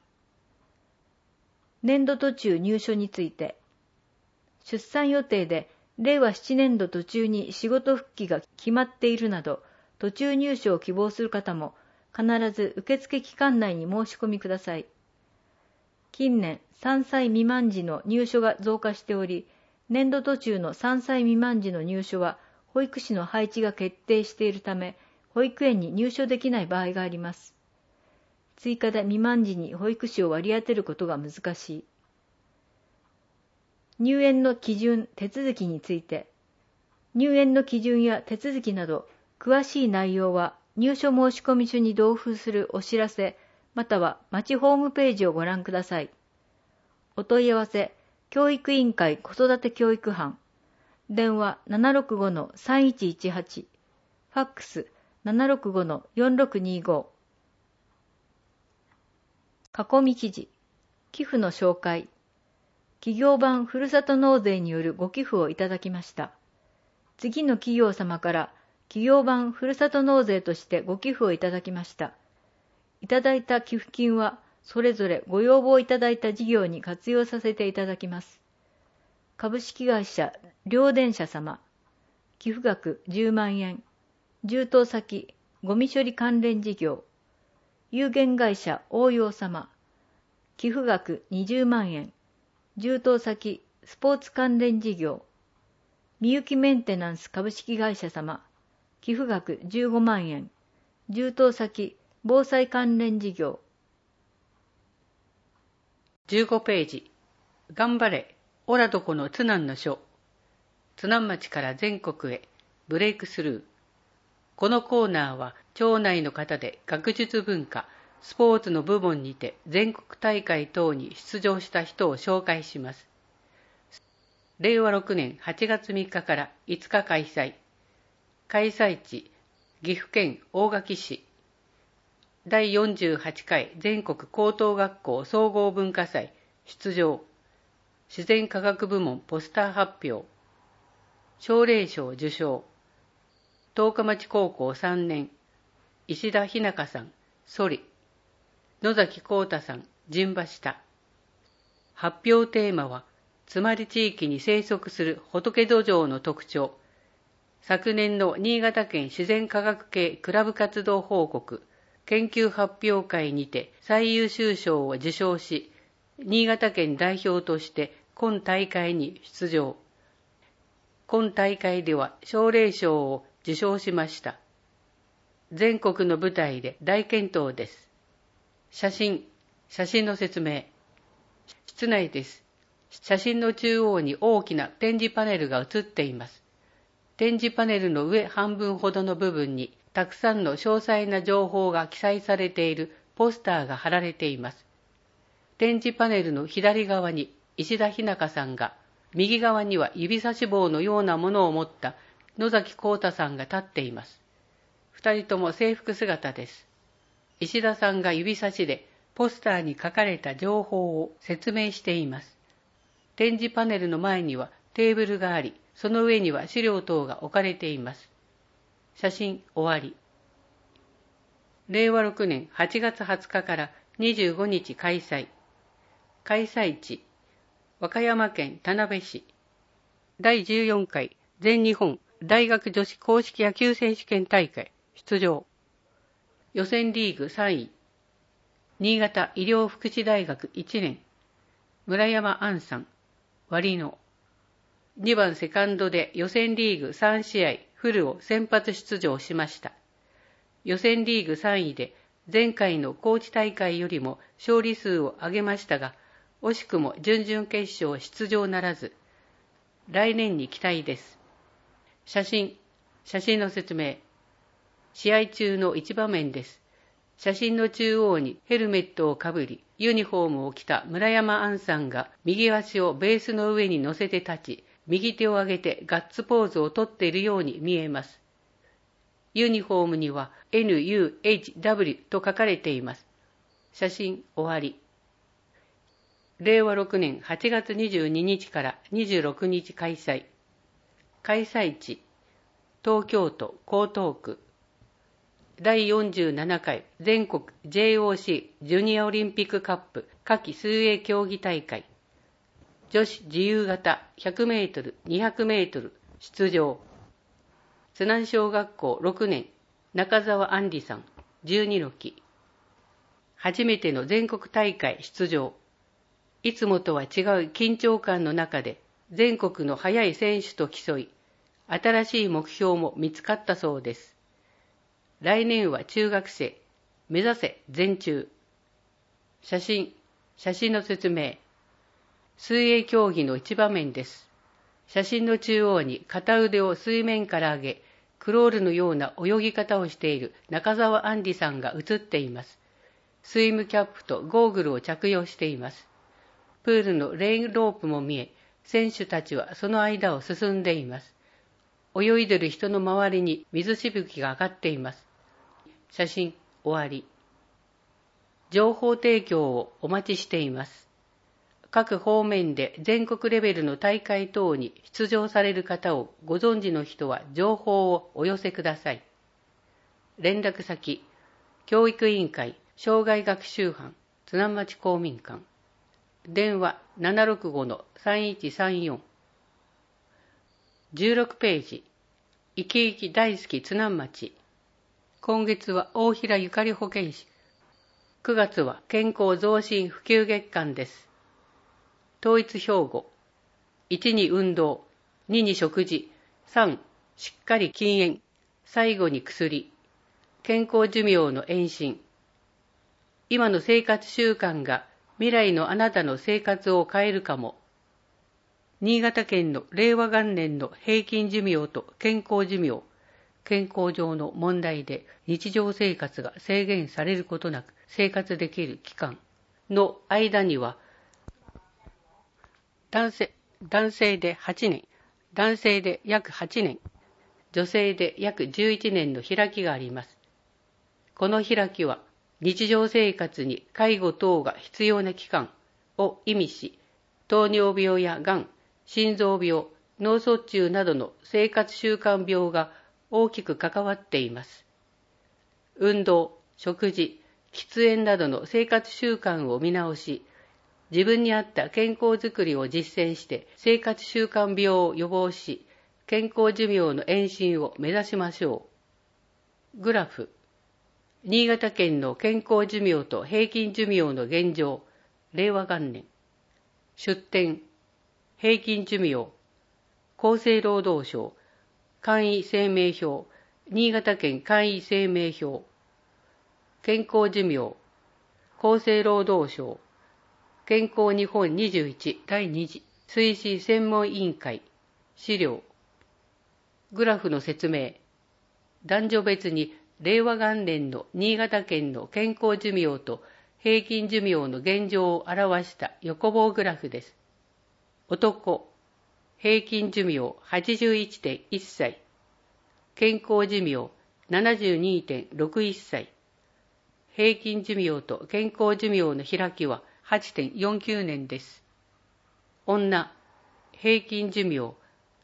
年度途中入所について、出産予定で令和7年度途中に仕事復帰が決まっているなど、途中入所を希望する方も必ず受付期間内に申し込みください。近年3歳未満児の入所が増加しており、年度途中の3歳未満児の入所は保育士の配置が決定しているため、保育園に入所できない場合があります。追加で未満児に保育士を割り当てることが難しい。入園の基準・手続きについて、入園の基準や手続きなど詳しい内容は入所申込書に同封するお知らせまたは町ホームページをご覧ください。お問い合わせ、教育委員会子育て教育班、電話 765-3118、ファックス 765-4625。囲み記事、寄付の紹介。企業版ふるさと納税によるご寄付をいただきました。次の企業様から企業版ふるさと納税としてご寄付をいただきました。いただいた寄付金はそれぞれご要望いただいた事業に活用させていただきます。株式会社両電車様、寄付額10万円、充当先ゴミ処理関連事業、有限会社応用様、寄付額20万円、充当先スポーツ関連事業、みゆきメンテナンス株式会社様、寄付額15万円、充当先防災関連事業。 15ページ。頑張れ、オラどこの津南の書。津南町から全国へ、ブレイクスルー。このコーナーは、町内の方で学術文化、スポーツの部門にて全国大会等に出場した人を紹介します。令和6年8月3日から5日開催。開催地、岐阜県大垣市。第48回全国高等学校総合文化祭出場。自然科学部門ポスター発表。奨励賞受賞。十日町高校3年、石田ひなかさん、ソリ。野崎幸太さん、陣馬下。発表テーマは、つまり地域に生息する仏土壌の特徴。昨年の新潟県自然科学系クラブ活動報告、研究発表会にて最優秀賞を受賞し、新潟県代表として今大会に出場。今大会では奨励賞を受賞しました。全国の舞台で大健闘です。写真の説明。室内です。写真の中央に大きな展示パネルが写っています。展示パネルの上半分ほどの部分にたくさんの詳細な情報が記載されているポスターが貼られています。展示パネルの左側に石田ひなかさんが、右側には指差し棒のようなものを持った野崎幸太さんが立っています。二人とも制服姿です。石田さんが指差しでポスターに書かれた情報を説明しています。展示パネルの前にはテーブルがあり、その上には資料等が置かれています。写真終わり。令和6年8月20日から25日開催。開催地、和歌山県田辺市。第14回全日本大学女子硬式野球選手権大会出場。予選リーグ3位。新潟医療福祉大学1年。村山杏さん、割野。2番セカンドで予選リーグ3試合フルを先発出場しました。予選リーグ3位で前回の高知大会よりも勝利数を上げましたが、惜しくも準々決勝出場ならず、来年に期待です。写真の説明。試合中の一場面です。写真の中央にヘルメットをかぶり、ユニフォームを着た村山杏さんが右足をベースの上に乗せて立ち、右手を上げてガッツポーズをとっているように見えます。 ユニフォームには NUHW と書かれています。写真終わり。令和6年8月22日から26日開催。開催地、東京都江東区。第47回全国 JOC ジュニアオリンピックカップ夏季水泳競技大会。女子自由形100メートル、200メートル出場。津南小学校6年、中澤杏里さん、12の期。初めての全国大会出場。いつもとは違う緊張感の中で全国の速い選手と競い、新しい目標も見つかったそうです。来年は中学生、目指せ全中。写真の説明。水泳競技の一場面です。写真の中央に片腕を水面から上げ、クロールのような泳ぎ方をしている中澤杏里さんが写っています。スイムキャップとゴーグルを着用しています。プールのレインロープも見え、選手たちはその間を進んでいます。泳いでる人の周りに水しぶきが上がっています。写真終わり。情報提供をお待ちしています。各方面で全国レベルの大会等に出場される方をご存知の人は情報をお寄せください。連絡先、教育委員会、障害学習班、津南町公民館。電話 765-3134。16ページ。生き生き大好き津南町。今月は大平ゆかり保健師。9月は健康増進普及月間です。統一標語。1に運動、2に食事、3、しっかり禁煙、最後に薬。健康寿命の延伸。今の生活習慣が未来のあなたの生活を変えるかも。新潟県の令和元年の平均寿命と健康寿命、健康上の問題で日常生活が制限されることなく生活できる期間の間には、男性で8年、男性で約8年、女性で約11年の開きがあります。この開きは日常生活に介護等が必要な期間を意味し、糖尿病やがん、心臓病、脳卒中などの生活習慣病が大きく関わっています。運動、食事、喫煙などの生活習慣を見直し、自分に合った健康づくりを実践して生活習慣病を予防し、健康寿命の延伸を目指しましょう。グラフ。新潟県の健康寿命と平均寿命の現状、令和元年。出典。平均寿命。厚生労働省。簡易生命表。新潟県簡易生命表。健康寿命。厚生労働省。健康日本21第2次推進専門委員会資料。グラフの説明。男女別に令和元年の新潟県の健康寿命と平均寿命の現状を表した横棒グラフです。男、平均寿命 81.1 歳。健康寿命 72.61 歳。平均寿命と健康寿命の開きは8.49 年です。女、平均寿命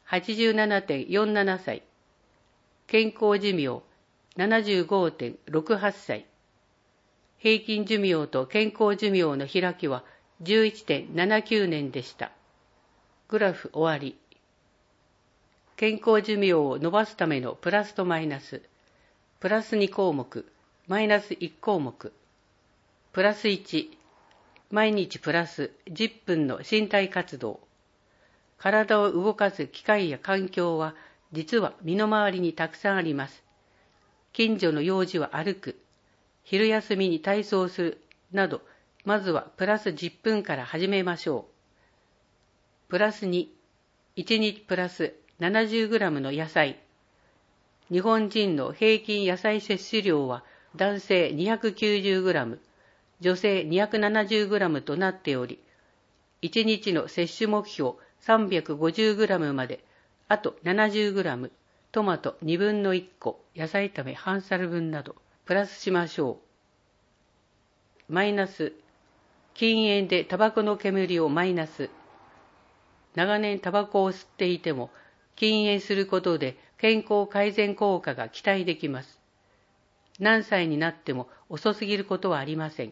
87.47 歳。健康寿命 75.68 歳。平均寿命と健康寿命の開きは 11.79 年でした。グラフ終わり。健康寿命を伸ばすためのプラスとマイナス。プラス2項目、マイナス1項目。プラス1。毎日プラス10分の身体活動。体を動かす機会や環境は実は身の回りにたくさんあります。近所の用事は歩く、昼休みに体操するなど、まずはプラス10分から始めましょう。プラス2、1日プラス 70g の野菜。日本人の平均野菜摂取量は男性 290g、女性 270g となっており、1日の摂取目標 350g まで、あと 70g、 トマト2分の1個、野菜炒め半皿分など、プラスしましょう。マイナス。禁煙でタバコの煙をマイナス。長年タバコを吸っていても、禁煙することで健康改善効果が期待できます。何歳になっても遅すぎることはありません。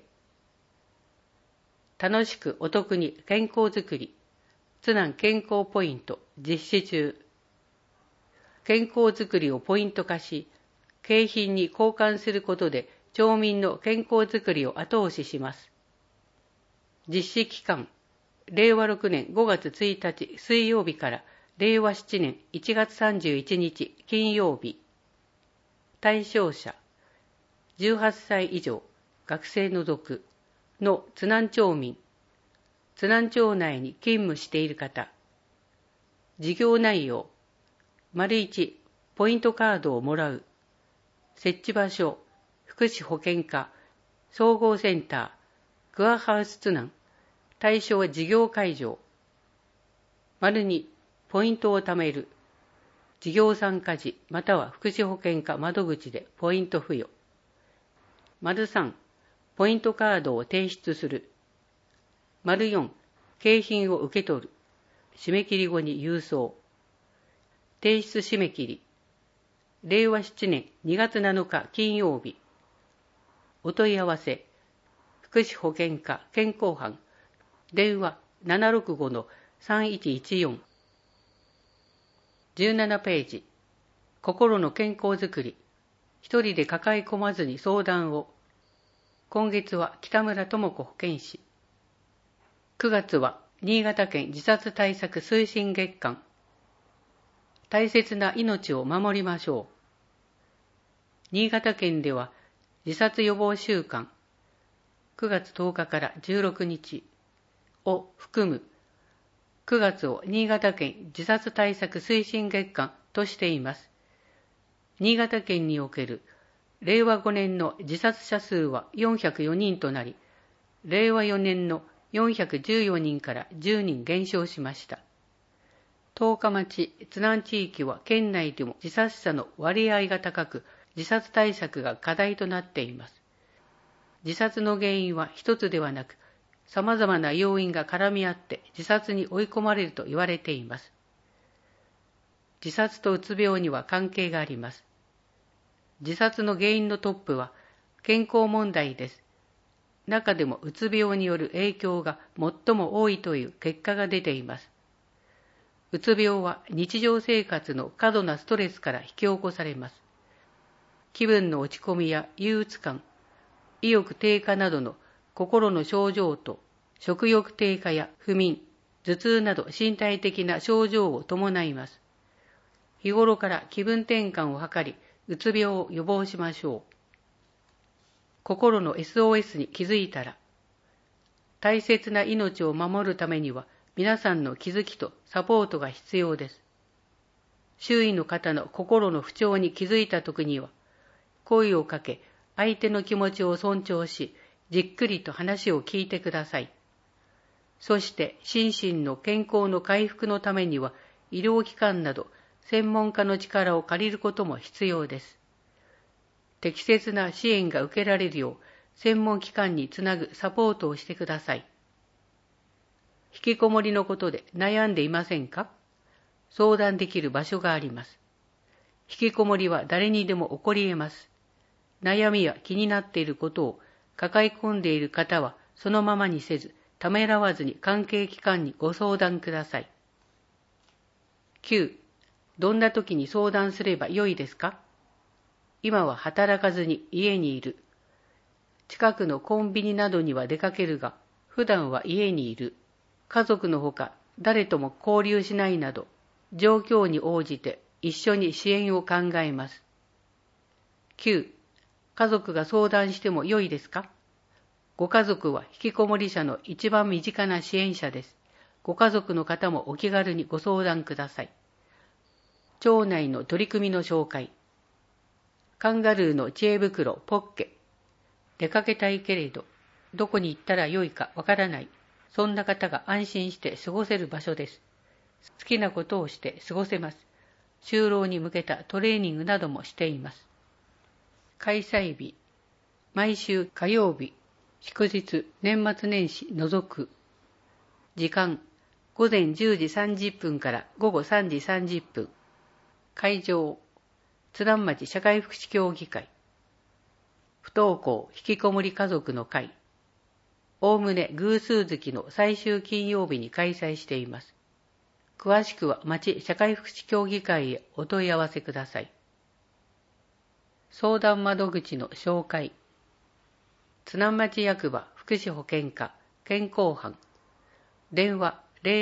楽しくお得に健康づくり、津南健康ポイント実施中。健康づくりをポイント化し、景品に交換することで町民の健康づくりを後押しします。実施期間、令和6年5月1日水曜日から令和7年1月31日金曜日。対象者、18歳以上、学生除くの津南町民、津南町内に勤務している方。事業内容、1、ポイントカードをもらう。設置場所、福祉保健課、総合センター、クアハウス津南。対象は事業会場。2、ポイントを貯める。事業参加時または福祉保健課窓口でポイント付与。3、ポイントカードを提出する。4、景品を受け取る。締め切り後に郵送。提出締め切り。令和7年2月7日金曜日。お問い合わせ。福祉保健課健康班。電話 765-3114。17ページ。心の健康づくり。一人で抱え込まずに相談を。今月は北村智子保健師。9月は新潟県自殺対策推進月間。大切な命を守りましょう。新潟県では自殺予防週間9月10日から16日を含む9月を新潟県自殺対策推進月間としています。新潟県における令和5年の自殺者数は404人となり、令和4年の414人から10人減少しました。十日町、津南地域は県内でも自殺者の割合が高く、自殺対策が課題となっています。自殺の原因は一つではなく、様々な要因が絡み合って自殺に追い込まれると言われています。自殺とうつ病には関係があります。自殺の原因のトップは健康問題です。中でもうつ病による影響が最も多いという結果が出ています。うつ病は日常生活の過度なストレスから引き起こされます。気分の落ち込みや憂鬱感、意欲低下などの心の症状と食欲低下や不眠、頭痛など身体的な症状を伴います。日頃から気分転換を図り、うつ病を予防しましょう。心の SOS に気づいたら、大切な命を守るためには皆さんの気づきとサポートが必要です。周囲の方の心の不調に気づいたときには、声をかけ、相手の気持ちを尊重し、じっくりと話を聞いてください。そして心身の健康の回復のためには、医療機関など専門家の力を借りることも必要です。適切な支援が受けられるよう、専門機関につなぐサポートをしてください。引きこもりのことで悩んでいませんか？相談できる場所があります。引きこもりは誰にでも起こり得ます。悩みや気になっていることを抱え込んでいる方はそのままにせず、ためらわずに関係機関にご相談ください。9. どんな時に相談すればよいですか？今は働かずに家にいる。近くのコンビニなどには出かけるが、普段は家にいる。家族のほか誰とも交流しないなど、状況に応じて一緒に支援を考えます。9. 家族が相談しても良いですか？ご家族は引きこもり者の一番身近な支援者です。ご家族の方もお気軽にご相談ください。町内の取り組みの紹介。カンガルーの知恵袋ポッケ。出かけたいけれど、どこに行ったらよいかわからない。そんな方が安心して過ごせる場所です。好きなことをして過ごせます。 就労に向けたトレーニングなどもしています。開催日、毎週火曜日、祝日、年末年始除く。時間、午前10時30分から午後3時30分。会場、津南町社会福祉協議会。不登校引きこもり家族の会。おおむね偶数月の最終金曜日に開催しています。詳しくは町社会福祉協議会へお問い合わせください。相談窓口の紹介。津南町役場福祉保健課健康班。電話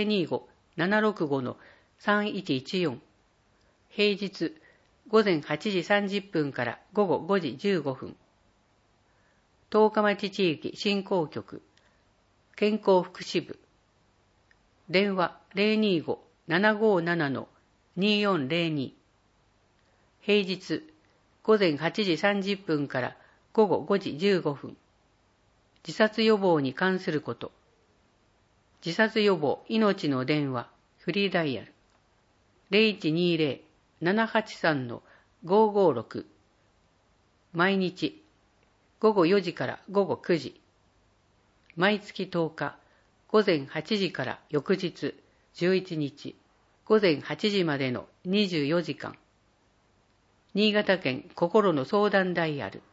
025-765-3114。平日午前8時30分から午後5時15分。十日町地域振興局健康福祉部。電話 025-757-2402。平日午前8時30分から午後5時15分。自殺予防に関すること。自殺予防命の電話フリーダイヤル 0120-783-556。毎日午後4時から午後9時。毎月10日午前8時から翌日11日午前8時までの24時間。新潟県心の相談ダイヤル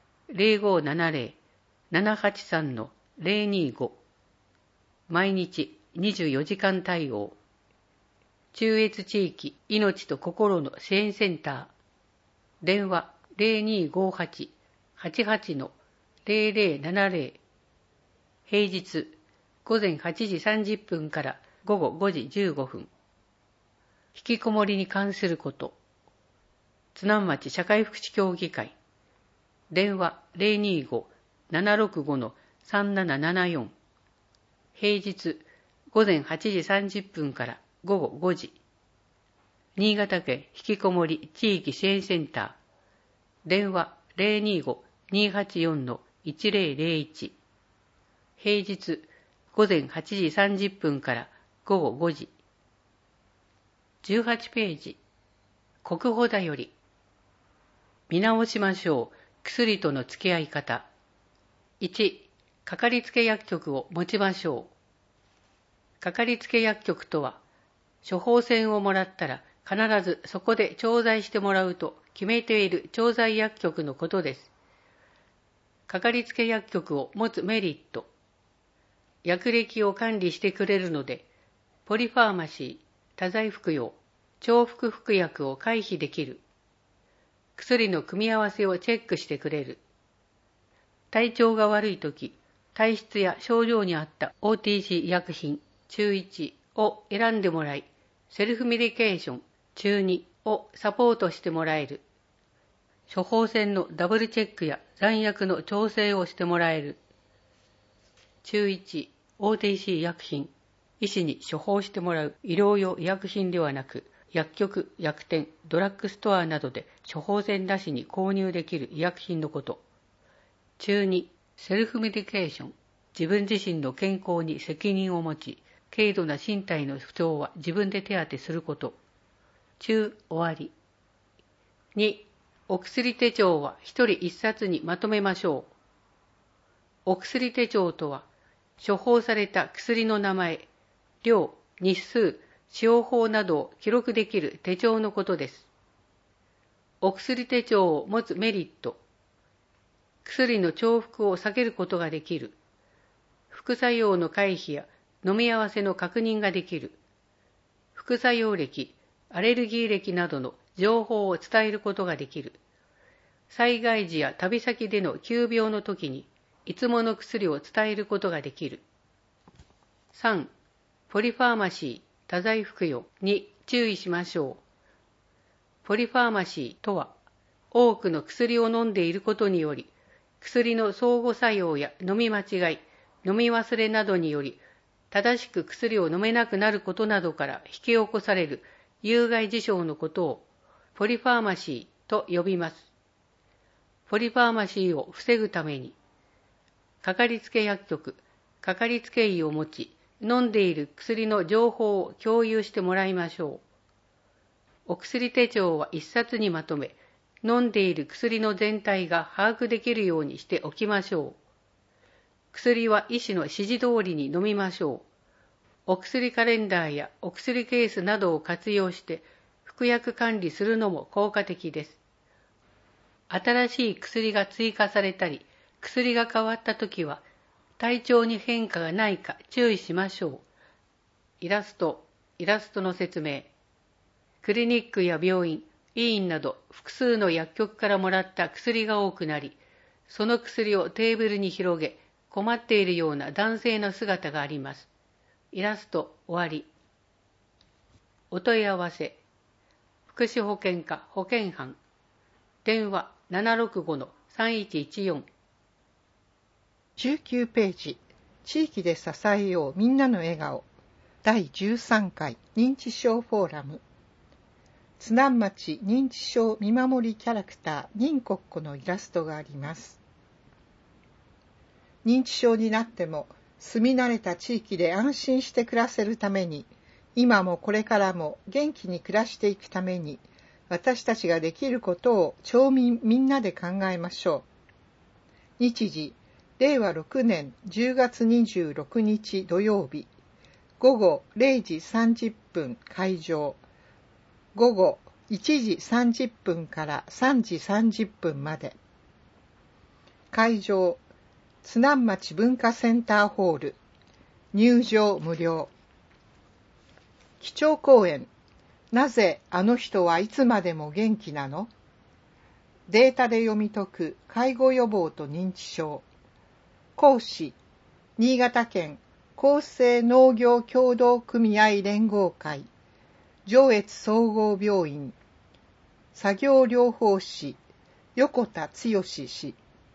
0570-783-025。毎日24時間対応。中越地域命と心の支援センター。電話 0258-88-0070。平日午前8時30分から午後5時15分。引きこもりに関すること。津南町社会福祉協議会。電話 025-765-3774。平日午前8時30分から午後5時。新潟県引きこもり地域支援センター。電話 025-284-1001。平日午前8時30分から午後5時。18ページ。国保だより。見直しましょう。薬との付き合い方。1、かかりつけ薬局を持ちましょう。かかりつけ薬局とは、処方箋をもらったら必ずそこで調剤してもらうと決めている調剤薬局のことです。かかりつけ薬局を持つメリット。薬歴を管理してくれるので、ポリファーマシー、多剤服用、重複服薬を回避できる。薬の組み合わせをチェックしてくれる。体調が悪いとき、体質や症状に合った OTC 医薬品、中1を選んでもらい、セルフメディケーション、中2をサポートしてもらえる。処方箋のダブルチェックや残薬の調整をしてもらえる。中1、OTC 医薬品、医師に処方してもらう医療用医薬品ではなく、薬局、薬店、ドラッグストアなどで処方箋なしに購入できる医薬品のこと。中2、セルフメディケーション。自分自身の健康に責任を持ち、軽度な身体の不調は自分で手当てすること。中終わり。2、お薬手帳は一人一冊にまとめましょう。お薬手帳とは、処方された薬の名前、量、日数、使用法などを記録できる手帳のことです。お薬手帳を持つメリット。薬の重複を避けることができる。副作用の回避や飲み合わせの確認ができる。副作用歴、アレルギー歴などの情報を伝えることができる。災害時や旅先での急病の時に、いつもの薬を伝えることができる。3. ポリファーマシー、多剤服用に注意しましょう。ポリファーマシーとは、多くの薬を飲んでいることにより、薬の相互作用や飲み間違い、飲み忘れなどにより、正しく薬を飲めなくなることなどから引き起こされる有害事象のことを、ポリファーマシーと呼びます。ポリファーマシーを防ぐために、かかりつけ薬局、かかりつけ医を持ち、飲んでいる薬の情報を共有してもらいましょう。 お薬手帳は一冊にまとめ、飲んでいる薬の全体が把握できるようにしておきましょう。薬は医師の指示通りに飲みましょう。お薬カレンダーやお薬ケースなどを活用して服薬管理するのも効果的です。新しい薬が追加されたり、薬が変わったときは、体調に変化がないか注意しましょう。イラストの説明。クリニックや病院、医院など複数の薬局からもらった薬が多くなり、その薬をテーブルに広げ、困っているような男性の姿があります。イラスト終わり。お問い合わせ。福祉保健課保健班。電話765-3114。 19ページ、地域で支えようみんなの笑顔。第13回認知症フォーラム。津南町認知症見守りキャラクター認国子のイラストがあります。認知症になっても住み慣れた地域で安心して暮らせるために、今もこれからも元気に暮らしていくために、私たちができることを町民みんなで考えましょう。日時、令和6年10月26日土曜日、午後0時30分開場。午後1時30分から3時30分まで。会場、津南町文化センターホール。入場無料。基調講演。なぜあの人はいつまでも元気なの？データで読み解く介護予防と認知症。講師、新潟県厚生農業協同組合連合会。上越総合病院、作業療法士、横田剛氏。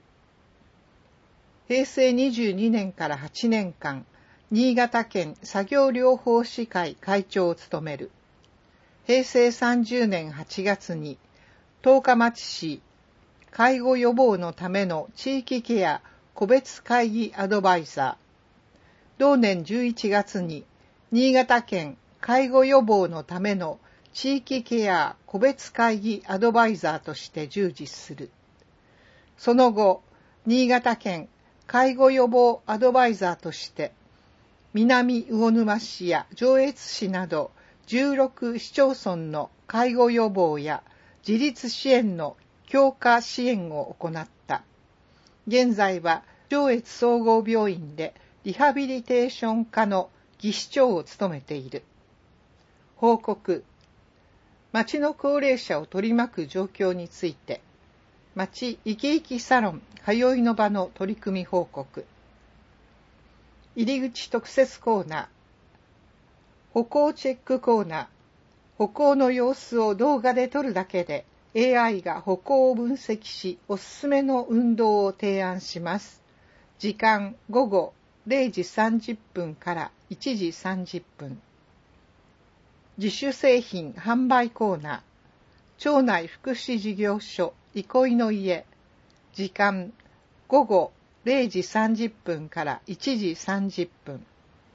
平成22年から8年間、新潟県作業療法士会会長を務める。平成30年8月に、十日町市介護予防のための地域ケア個別会議アドバイザー。同年11月に、新潟県介護予防のための地域ケア個別会議アドバイザーとして従事する。その後、新潟県介護予防アドバイザーとして、南魚沼市や上越市など16市町村の介護予防や自立支援の強化支援を行った。現在は上越総合病院でリハビリテーション科の技師長を務めている。報告。町の高齢者を取り巻く状況について、町生き生きサロン通いの場の取り組み報告。入り口特設コーナー。歩行チェックコーナー。歩行の様子を動画で撮るだけで AI が歩行を分析し、おすすめの運動を提案します。時間午後0時30分から1時30分。自主製品販売コーナー。町内福祉事業所憩いの家。時間午後0時30分から1時30分。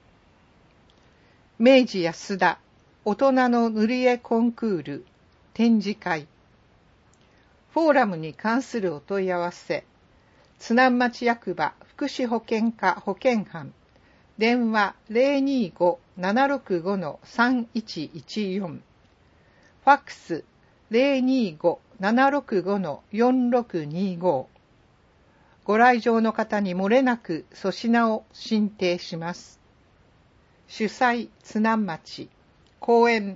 明治安田大人の塗り絵コンクール展示会。フォーラムに関するお問い合わせ。津南町役場福祉保健課保健班。電話 025-765-3114。ファックス 025-765-4625。ご来場の方に漏れなく粗品を進呈します。主催津南町。講演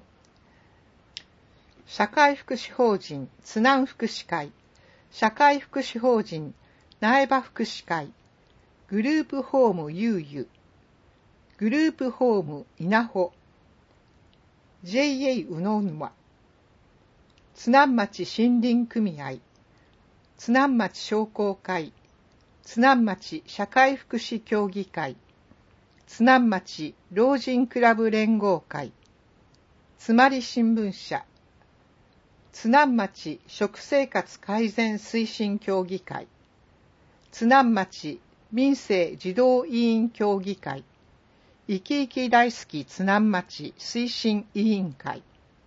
社会福祉法人津南福祉会。社会福祉法人苗場福祉会。グループホームゆうゆ。グループホーム稲穂。JA うの沼。津南町森林組合。津南町商工会。津南町社会福祉協議会。津南町老人クラブ連合会。つまり新聞社。津南町食生活改善推進協議会。津南町民生児童委員協議会。生き生き大好き津南町推進委員会。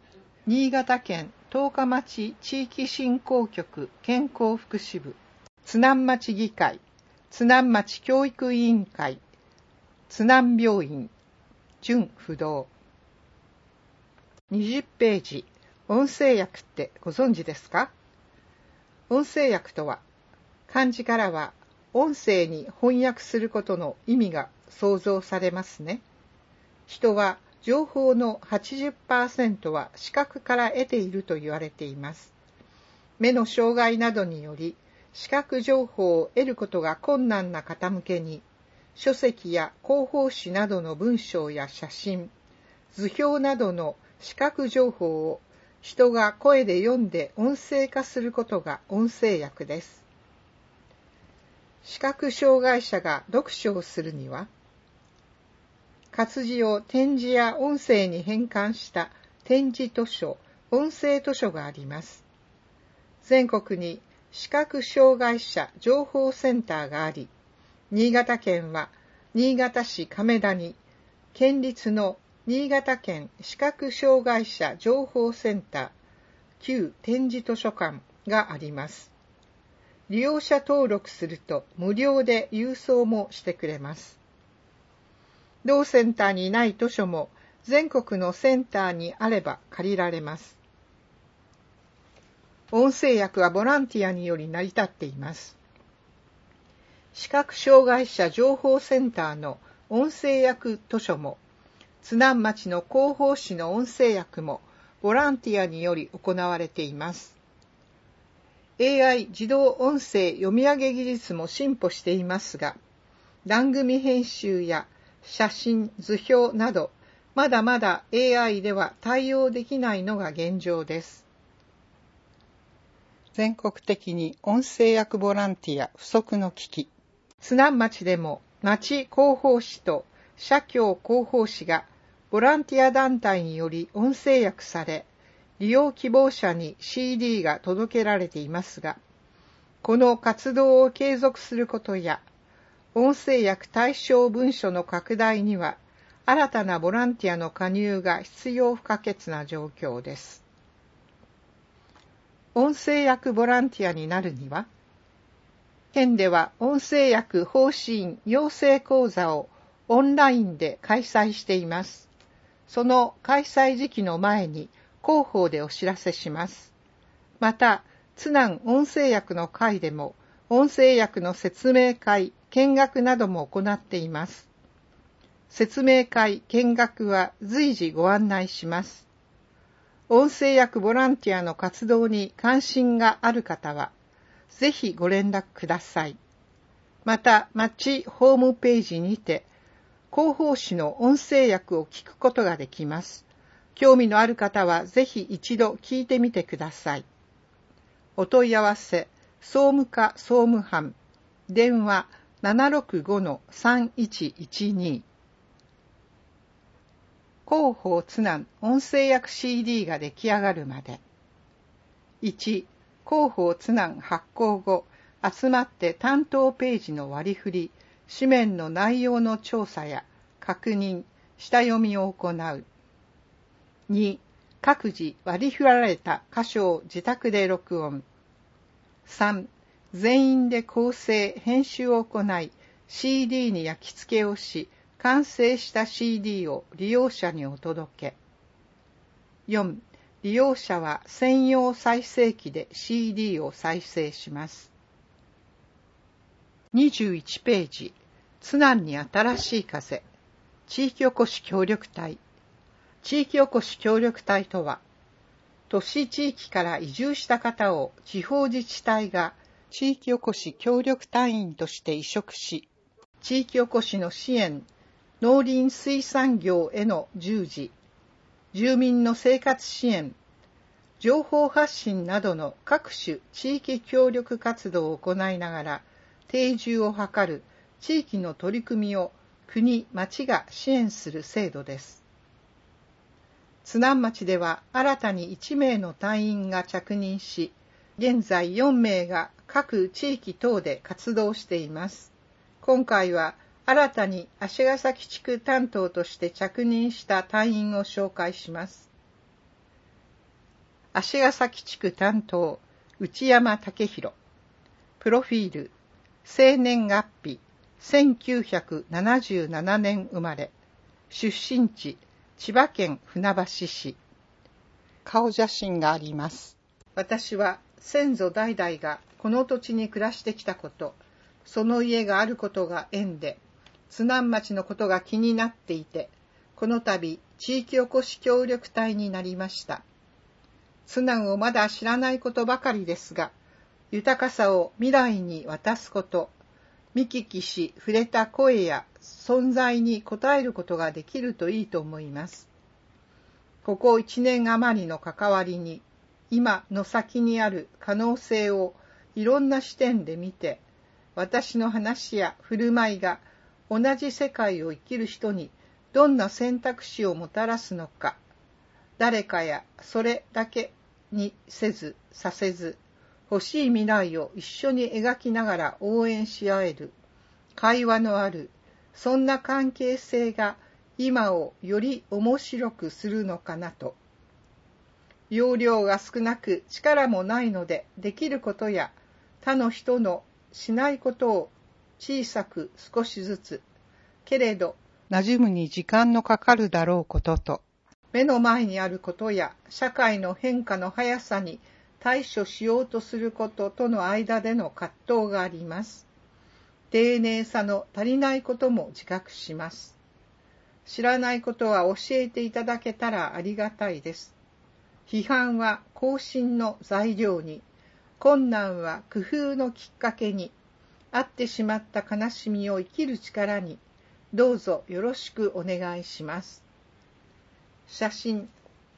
新潟県十日町地域振興局健康福祉部、津南町議会、津南町教育委員会、津南病院、準不動。20ページ、音声訳ってご存知ですか？音声訳とは、漢字からは音声に翻訳することの意味が想像されますね。人は情報の 80% は視覚から得ていると言われています。目の障害などにより視覚情報を得ることが困難な方向けに、書籍や広報誌などの文章や写真、図表などの視覚情報を人が声で読んで音声化することが音声訳です。視覚障害者が読書をするには、活字を点字や音声に変換した点字図書、音声図書があります。全国に視覚障害者情報センターがあり、新潟県は新潟市亀田に県立の新潟県視覚障害者情報センター旧点字図書館があります。利用者登録すると無料で郵送もしてくれます。同センターにない図書も全国のセンターにあれば借りられます。音声訳はボランティアにより成り立っています。視覚障害者情報センターの音声訳図書も、津南町の広報誌の音声訳もボランティアにより行われています。AI 自動音声読み上げ技術も進歩していますが、番組編集や写真、図表など、まだまだ AI では対応できないのが現状です。全国的に音声訳ボランティア不足の危機。津南町でも町広報誌と社協広報誌がボランティア団体により音声訳され、利用希望者に CD が届けられていますが、この活動を継続することや、音声訳対象文書の拡大には、新たなボランティアの加入が必要不可欠な状況です。音声訳ボランティアになるには、県では音声訳奉仕員養成講座をオンラインで開催しています。その開催時期の前に広報でお知らせします。また、津南音声訳の会でも音声訳の説明会、見学なども行っています。説明会、見学は随時ご案内します。音声訳ボランティアの活動に関心がある方は、ぜひご連絡ください。また、町ホームページにて、広報誌の音声訳を聞くことができます。興味のある方はぜひ一度聞いてみてください。お問い合わせ、総務課総務班、電話 765-3112。広報津南音声訳 CD が出来上がるまで。1、広報津南発行後、集まって担当ページの割り振り、紙面の内容の調査や確認、下読みを行う。2、各自割り振られた箇所を自宅で録音。3、全員で構成、編集を行い、CD に焼き付けをし、完成した CD を利用者にお届け。4、利用者は専用再生機で CD を再生します。21ページ、津南に新しい風、地域おこし協力隊。地域おこし協力隊とは、都市地域から移住した方を地方自治体が地域おこし協力隊員として委嘱し、地域おこしの支援、農林水産業への従事、住民の生活支援、情報発信などの各種地域協力活動を行いながら、定住を図る地域の取り組みを国・町が支援する制度です。津南町では新たに1名の隊員が着任し、現在4名が各地域等で活動しています。今回は新たに足ヶ崎地区担当として着任した隊員を紹介します。 足ヶ崎地区担当、内山武弘。プロフィール、生年月日、1977年生まれ。出身地、千葉県船橋市。顔写真があります。私は先祖代々がこの土地に暮らしてきたこと、その家があることが縁で、津南町のことが気になっていて、この度地域おこし協力隊になりました。津南をまだ知らないことばかりですが、豊かさを未来に渡すこと、見聞きし触れた声や存在に応えることができるといいと思います。ここ1年余りの関わりに、今の先にある可能性をいろんな視点で見て、私の話や振る舞いが同じ世界を生きる人にどんな選択肢をもたらすのか、誰かやそれだけにせずさせず、欲しい未来を一緒に描きながら応援し合える、会話のある、そんな関係性が今をより面白くするのかなと。容量が少なく力もないので、できることや他の人のしないことを小さく少しずつ、けれど馴染むに時間のかかるだろうことと、目の前にあることや社会の変化の速さに対処しようとすることとの間での葛藤があります。丁寧さの足りないことも自覚します。知らないことは教えていただけたらありがたいです。批判は更新の材料に、困難は工夫のきっかけに、あってしまった悲しみを生きる力に、どうぞよろしくお願いします。写真、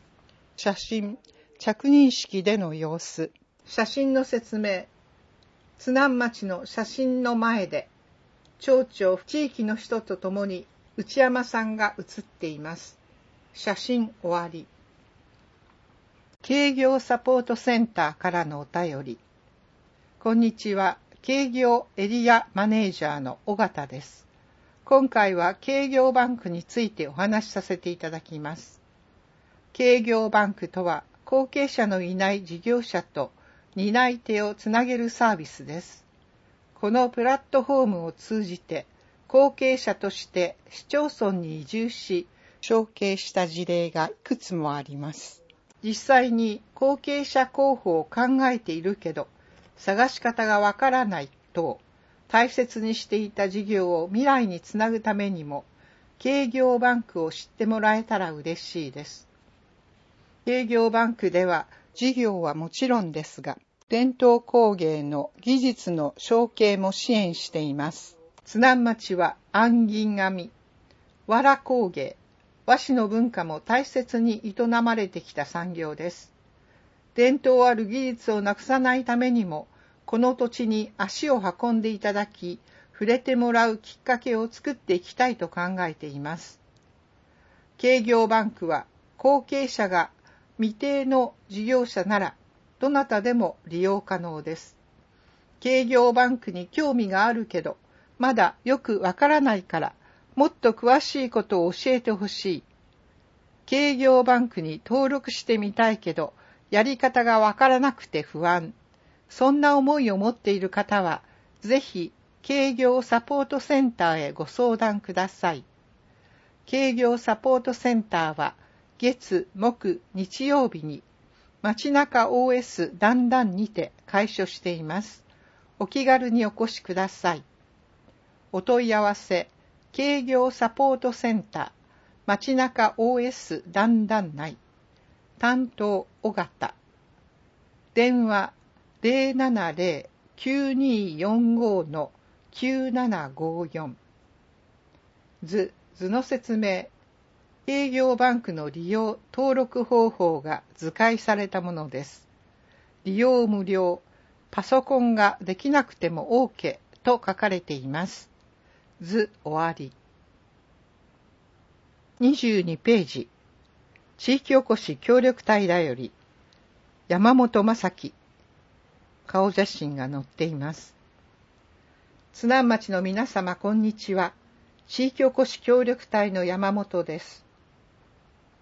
着任式での様子。写真の説明。津南町の写真の前で、町長、地域の人と共に内山さんが写っています。写真終わり。経業サポートセンターからのお便り。こんにちは。経業エリアマネージャーの尾形です。今回は経業バンクについてお話しさせていただきます。経業バンクとは、後継者のいない事業者と担い手をつなげるサービスです。このプラットフォームを通じて、後継者として市町村に移住し、承継した事例がいくつもあります。実際に後継者候補を考えているけど、探し方がわからないと、大切にしていた事業を未来につなぐためにも、経業バンクを知ってもらえたら嬉しいです。経業バンクでは事業はもちろんですが、伝統工芸の技術の承継も支援しています。津南町は安銀編み、藁工芸、和紙の文化も大切に営まれてきた産業です。伝統ある技術をなくさないためにも、この土地に足を運んでいただき、触れてもらうきっかけを作っていきたいと考えています。経業バンクは後継者が未定の事業者なら、どなたでも利用可能です。経業バンクに興味があるけど、まだよくわからないから、もっと詳しいことを教えてほしい。経業バンクに登録してみたいけど、やり方がわからなくて不安。そんな思いを持っている方は、ぜひ経業サポートセンターへご相談ください。経業サポートセンターは、月、木、日曜日に、街中 OS だんだんにて開所しています。お気軽にお越しください。お問い合わせ、経業サポートセンター、街中 OS だんだん内。担当、尾形。電話、070-9245-9754。図の説明。経業バンクの利用登録方法が図解されたものです。利用無料、パソコンができなくても OK と書かれています。図終わり。22ページ。地域おこし協力隊だより、山本正樹。顔写真が載っています。津南町の皆様こんにちは。地域おこし協力隊の山本です。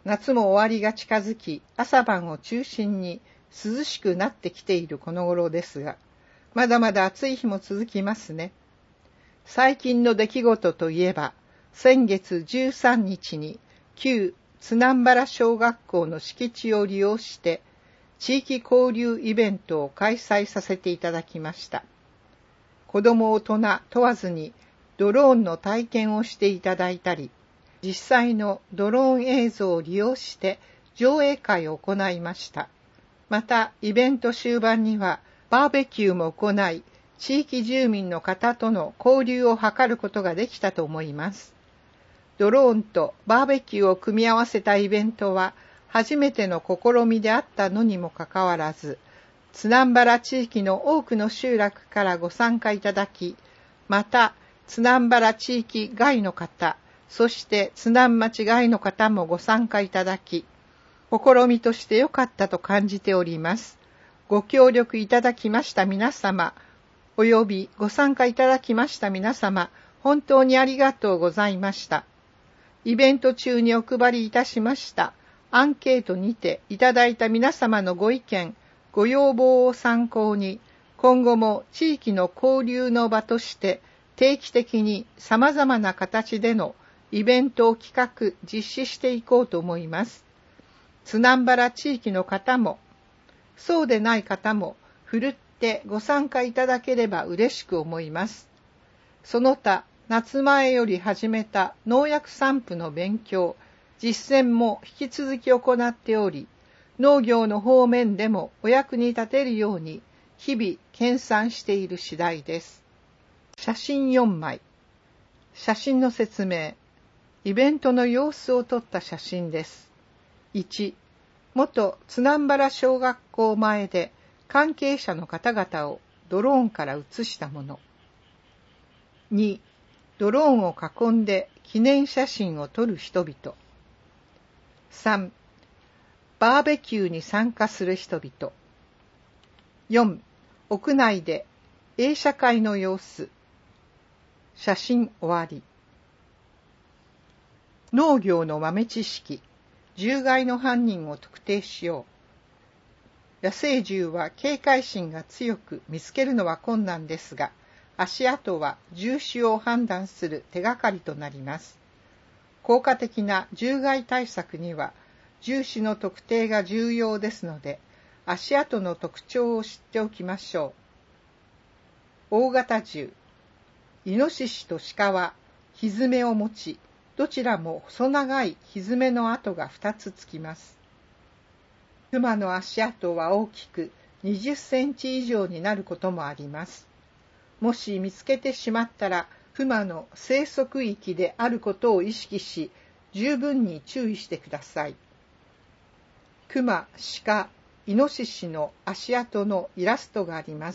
夏も終わりが近づき、朝晩を中心に涼しくなってきているこの頃ですが、まだまだ暑い日も続きますね。最近の出来事といえば、先月13日に旧津南原小学校の敷地を利用して地域交流イベントを開催させていただきました。子ども大人問わずにドローンの体験をしていただいたり、実際のドローン映像を利用して上映会を行いました。またイベント終盤にはバーベキューも行い、地域住民の方との交流を図ることができたと思います。ドローンとバーベキューを組み合わせたイベントは初めての試みであったのにもかかわらず、津南原地域の多くの集落からご参加いただき、また津南原地域外の方、そして津南町外の方もご参加いただき、試みとして良かったと感じております。ご協力いただきました皆様、およびご参加いただきました皆様、本当にありがとうございました。イベント中にお配りいたしましたアンケートにていただいた皆様のご意見、ご要望を参考に、今後も地域の交流の場として定期的に様々な形でのイベントを企画、実施していこうと思います。津南原地域の方も、そうでない方も、ふるってご参加いただければ嬉しく思います。その他、夏前より始めた農薬散布の勉強、実践も引き続き行っており、農業の方面でもお役に立てるように、日々研鑽している次第です。写真4枚。写真の説明。イベントの様子を撮った写真です。1、元津南原小学校前で関係者の方々をドローンから写したもの。2、ドローンを囲んで記念写真を撮る人々。3、バーベキューに参加する人々。4、屋内で映写会の様子。写真終わり。農業の豆知識。獣害の犯人を特定しよう。野生獣は警戒心が強く見つけるのは困難ですが、足跡は獣種を判断する手がかりとなります。効果的な獣害対策には、獣種の特定が重要ですので、足跡の特徴を知っておきましょう。大型獣。イノシシと鹿は、ひづめを持ち、どちらも細長いひづめの跡が2つつきます。熊の足跡は大きく20センチ以上になることもあります。もし見つけてしまったら、熊の生息域であることを意識し、十分に注意してください。熊、鹿、イノシシの足跡のイラストがあります。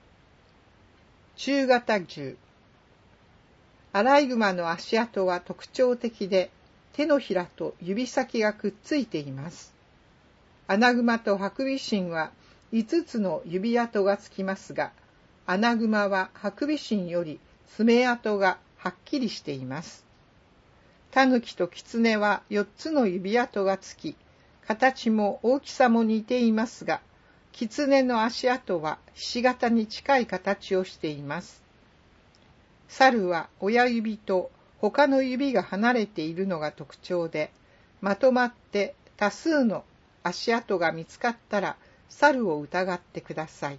中型獣。アライグマの足跡は特徴的で、手のひらと指先がくっついています。アナグマとハクビシンは5つの指跡がつきますが、アナグマはハクビシンより爪痕がはっきりしています。タヌキとキツネは4つの指跡がつき、形も大きさも似ていますが、キツネの足跡はひし形に近い形をしています。猿は親指と他の指が離れているのが特徴で、まとまって多数の足跡が見つかったら猿を疑ってください。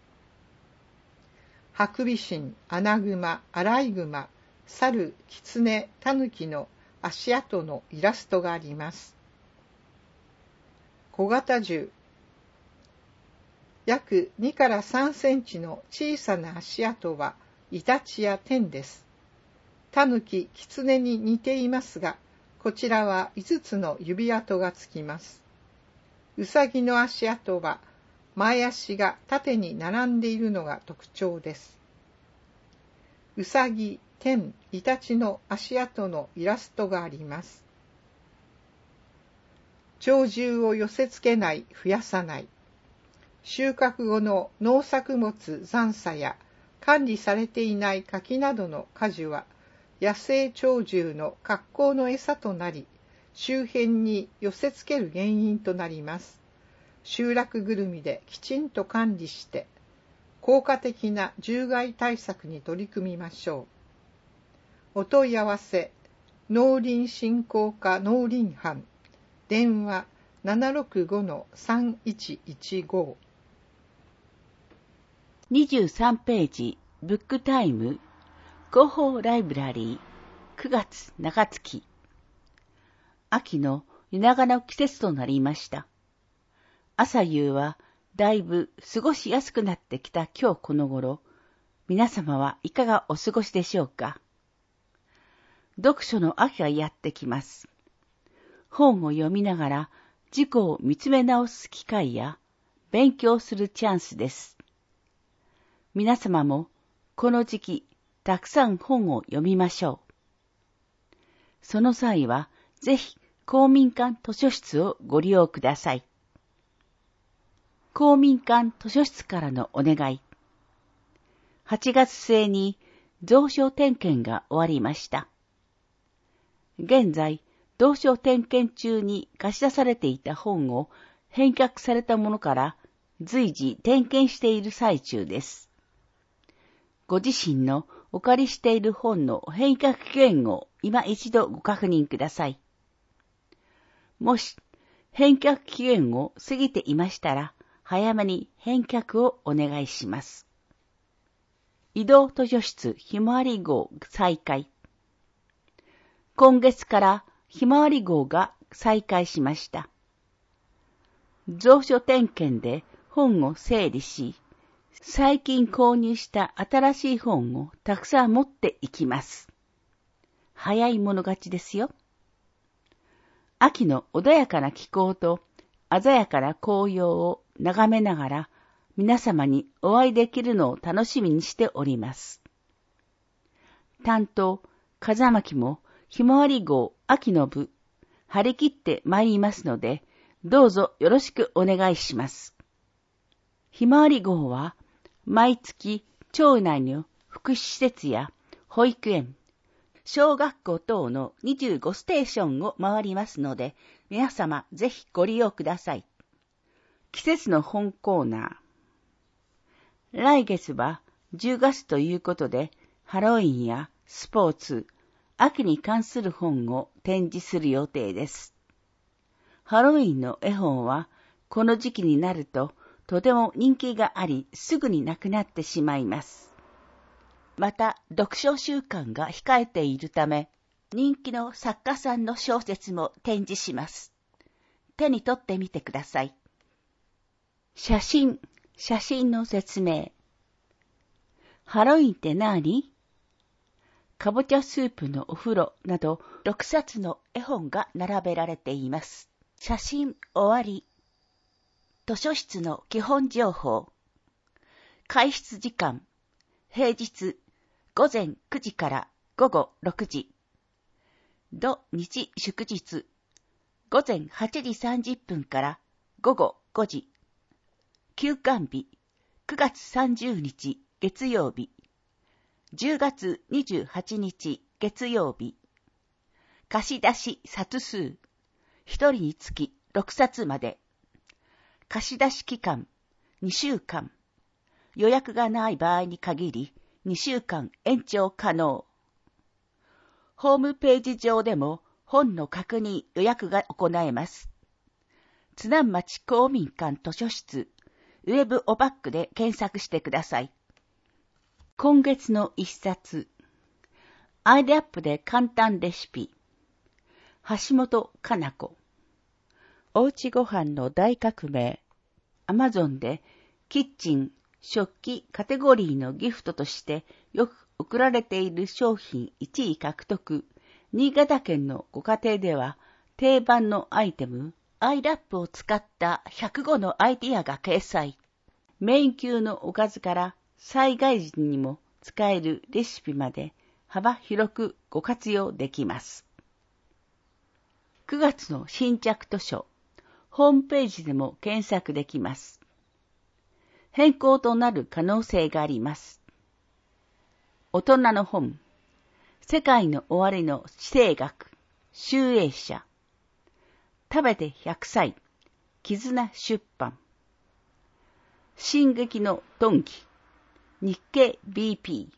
ハクビシン、アナグマ、アライグマ、猿、キツネ、タヌキの足跡のイラストがあります。小型獣。約2から3センチの小さな足跡はイタチやテンです。タヌキ、キツネに似ていますが、こちらは5つの指跡がつきます。ウサギの足跡は前足が縦に並んでいるのが特徴です。ウサギ、テン、イタチの足跡のイラストがあります。鳥獣を寄せ付けない、増やさない。収穫後の農作物残差や管理されていない柿などの果樹は、野生鳥獣の格好の餌となり、 周辺に寄せ付ける原因となります。集落ぐるみできちんと管理して、効果的な獣害対策に取り組みましょう。お問い合わせ、農林振興課農林班、電話 765-3115。 23ページ、ブックタイム、広報ライブラリー、9月中月。秋の夜長の季節となりました。朝夕はだいぶ過ごしやすくなってきた今日この頃、皆様はいかがお過ごしでしょうか。読書の秋がやってきます。本を読みながら自己を見つめ直す機会や勉強するチャンスです。皆様もこの時期たくさん本を読みましょう。その際はぜひ公民館図書室をご利用ください。公民館図書室からのお願い。8月末に蔵書点検が終わりました。現在、蔵書点検中に貸し出されていた本を返却されたものから随時点検している最中です。ご自身のお借りしている本の返却期限を今一度ご確認ください。もし返却期限を過ぎていましたら、早めに返却をお願いします。移動図書室ひまわり号再開。今月からひまわり号が再開しました。蔵書点検で本を整理し、最近購入した新しい本をたくさん持っていきます。早い者勝ちですよ。秋の穏やかな気候と鮮やかな紅葉を眺めながら皆様にお会いできるのを楽しみにしております。担当、風巻もひまわり号秋の部、張り切って参りますので、どうぞよろしくお願いします。ひまわり号は、毎月町内の福祉施設や保育園、小学校等の25ステーションを回りますので、皆様ぜひご利用ください。季節の本コーナー。来月は10月ということで、ハロウィンやスポーツ、秋に関する本を展示する予定です。ハロウィンの絵本は、この時期になるととても人気があり、すぐになくなってしまいます。また、読書習慣が控えているため、人気の作家さんの小説も展示します。手に取ってみてください。写真の説明。ハロウィンって何？かぼちゃスープのお風呂など6冊の絵本が並べられています。写真終わり。図書室の基本情報。開室時間。平日午前9時から午後6時。土日祝日。午前8時30分から午後5時。休館日。9月30日月曜日。10月28日月曜日。貸し出し冊数。1人につき6冊まで。貸し出し期間2週間。予約がない場合に限り2週間延長可能。ホームページ上でも本の確認予約が行えます。津南町公民館図書室ウェブオバックで検索してください。今月の一冊。アイデアップで簡単レシピ。橋本かな子。おうちご飯の大革命。アマゾンでキッチン、食器カテゴリーのギフトとしてよく送られている商品1位獲得。新潟県のご家庭では定番のアイテム、アイラップを使った105のアイディアが掲載。メイン級のおかずから災害時にも使えるレシピまで幅広くご活用できます。9月の新着図書、ホームページでも検索できます。変更となる可能性があります。大人の本、世界の終わりの地政学、集英社、 食べて100歳、絆出版。進撃のドンキ、日経 BP。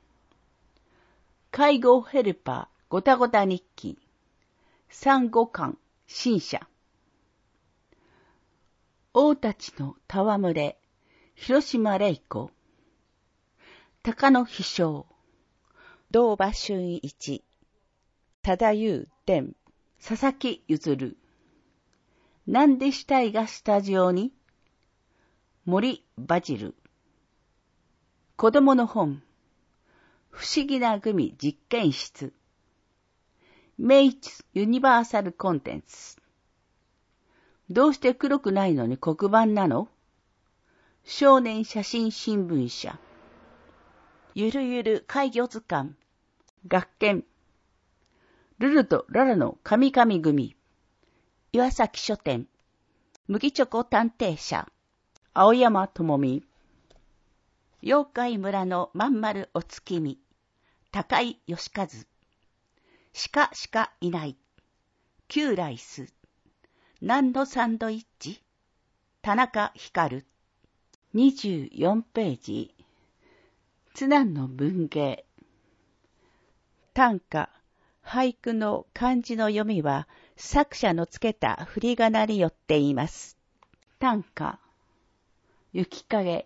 介護ヘルパー、ごたごた日記、産後館、新社。王たちの戯れ、広島玲子。高野飛翔、堂場俊一。忠優伝、佐々木譲。なんで死体がスタジオに？森バジル。子供の本、不思議なグミ実験室。メイツユニバーサルコンテンツ。どうして黒くないのに黒板なの？少年写真新聞社。ゆるゆる怪魚図鑑。学研。ルルとララの神々組。岩崎書店。麦チョコ探偵社。青山智美。妖怪村のまんまるお月見。高井義和。しかいない。キューライス。何のサンドイッチ？田中光。24ページ。津南の文芸。短歌、俳句の漢字の読みは作者のつけた振り仮名によっています。短歌、雪影。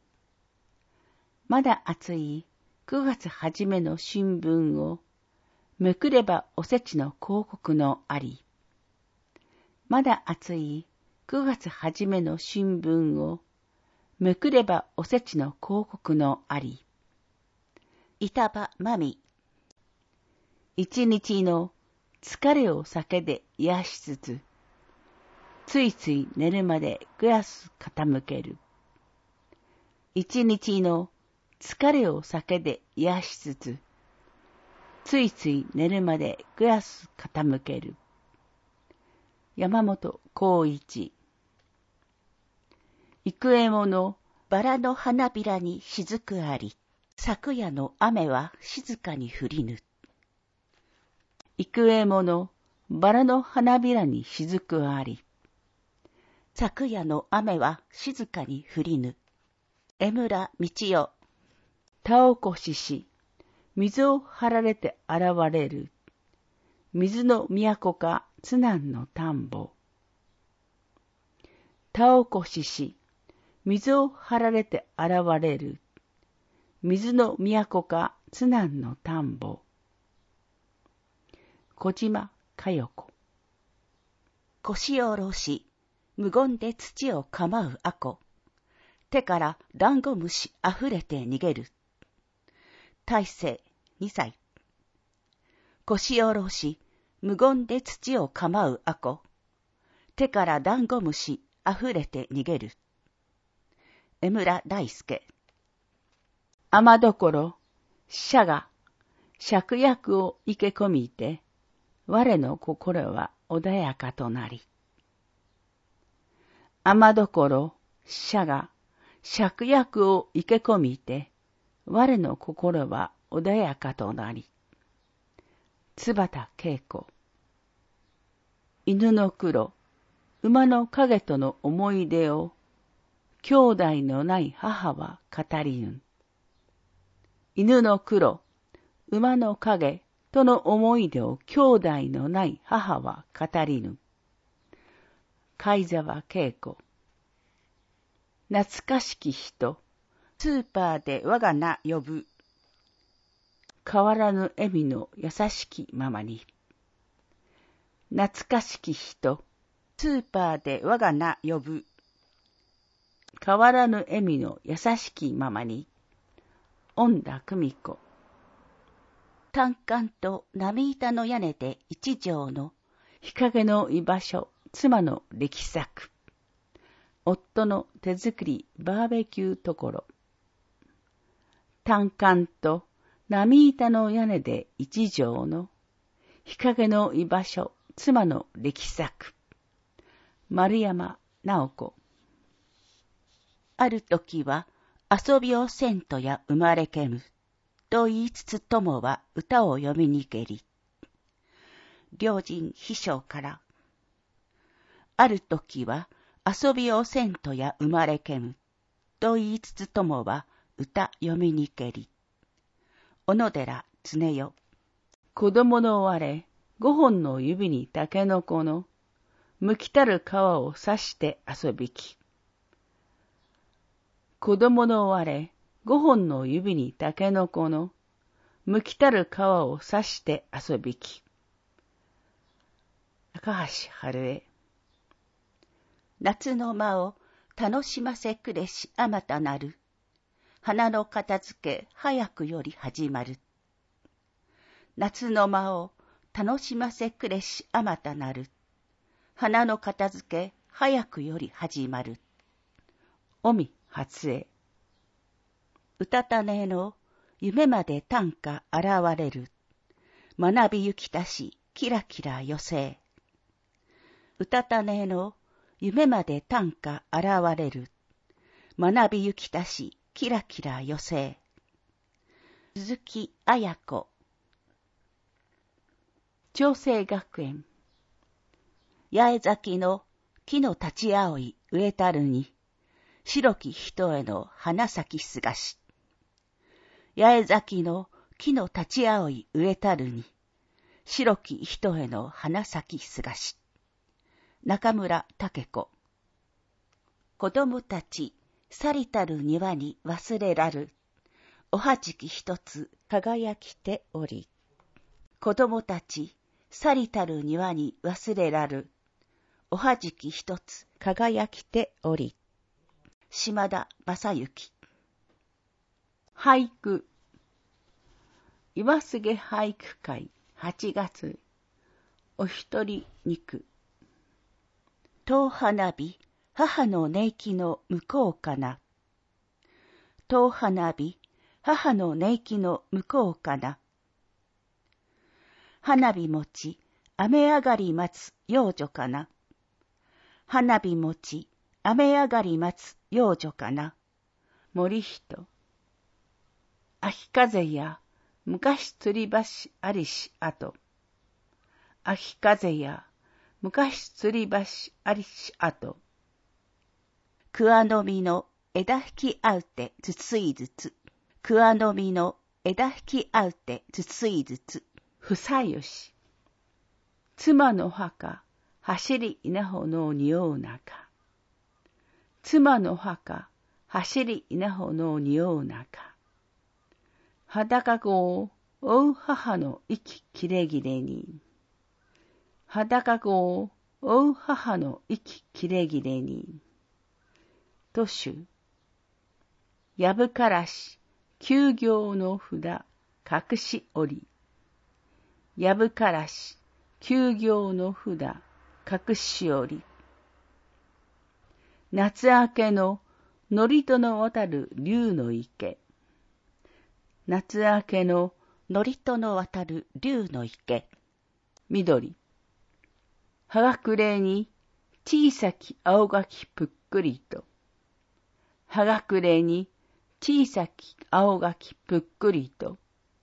まだ暑い9月初めの新聞をめくればおせちの広告のあり。まだ暑い9月初めの新聞をめくればおせちの広告のあり。板場まみ。一日の疲れを酒で癒しつつ、ついつい寝るまでグラス傾ける。一日の疲れを酒で癒しつつ、ついつい寝るまでグラス傾ける。山本浩一。幾重ものバラの花びらに雫あり、昨夜の雨は静かに降りぬ。幾重ものバラの花びらに雫あり、昨夜の雨は静かに降りぬ。江村道代。田起こしし、水を張られて現れる。水の都か津南の田んぼ。田起こしし、水を張られて現れる。水の都か津南の田んぼ。小島佳代子。腰を下ろし、無言で土を構うあこ。手からダンゴムシあふれて逃げる。大勢2歳。腰を下ろし、無言で土を構うあこ。手からダンゴムシあふれて逃げる。江村大輔。雨どころ、死者が、芍薬を生け込みて、我の心は穏やかとなり。雨どころ、死者が、芍薬を生け込みて、我の心は穏やかとなり。津畑恵子。犬の黒、馬の影との思い出を、兄弟のない母は語りぬ。犬の黒、馬の影との思い出を兄弟のない母は語りぬ。貝沢恵子。懐かしき人、スーパーで我が名呼ぶ。変わらぬ笑みの優しきままに。懐かしき人、スーパーで我が名呼ぶ。変わらぬ笑みの優しきままに。恩田久美子。単管と波板の屋根で一畳の日陰の居場所、妻の力作。夫の手作りバーベキューところ。単管と波板の屋根で一畳の日陰の居場所、妻の力作。丸山直子。ある時は遊びをせんとや生まれけむ、と言いつつ友は歌を読みにけり。両人秘書から、 あるときは遊びをせんとや生まれけむ。と言いつつともは歌読みにけり。小野寺常よ。子供の我、5本の指にタケノコの、むきたる皮を刺して遊びき。子供の我、5本の指にタケノコの、むきたる皮を刺して遊びき。高橋春江。夏の間を楽しませくれしあまたなる。花の片付け早くより始まる。夏の間を楽しませくれしあまたなる。花の片付け早くより始まる。尾身初江。うたたねの夢まで短歌現れる。学びゆきたしキラキラよせ。うたたねの夢まで短歌現れる。学びゆきたしキラキラよせ。鈴木綾子。長生学園。八重咲きの木の立ち葵い植えたるに、白き人への花咲きすがし。八重咲きの木の立ち葵い植えたるに、白き人への花咲きすがし。中村武子。子供たち、去りたる庭に忘れらる。おはじき一つ輝きており。子供たち、去りたる庭に忘れらる。おはじき一つ輝きており。島田正幸。俳句。岩菅俳句会8月。お一人肉。遠花火、母の寝息の向こうかな。遠花火、母の寝息の向こうかな。花火持ち、雨上がり待つ幼女かな。花火持ち、雨上がり待つ幼女かな。森人。秋風や昔吊り橋ありしあと。秋風や昔吊り橋ありしあと。桑の実の枝引き合うてつついずつ。桑の実の枝引き合うてつついずつ。ふさよし。妻の墓、走り稲穂の匂う中。妻の墓、走り稲穂の匂う中。裸子を追う母の息切れ切れに。裸子を追う母の息切れ切れに。都主。やぶからし、休業の札、隠し折り。やぶからし、休業の札、隠し折り。夏明けの祝詞の渡る竜の池。夏明けの祝詞の渡る竜の池。緑。葉がくれに小さき青柿ぷっくりと。葉がくれに小さき青柿ぷっくりと。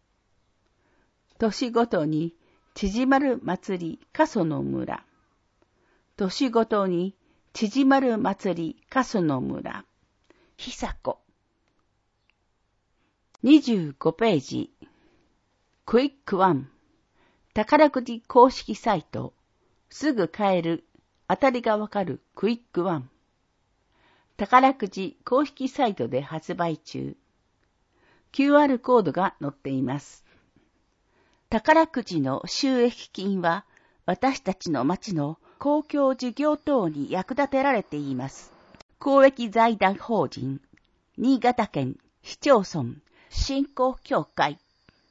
年ごとに縮まる祭り過疎の村。年ごとに縮まる祭り過疎の村。久子。25ページ。クイックワン。宝くじ公式サイト。すぐ買える。当たりがわかるクイックワン。宝くじ公式サイトで発売中。QR コードが載っています。宝くじの収益金は私たちの町の公共事業等に役立てられています。公益財団法人新潟県市町村振興協会。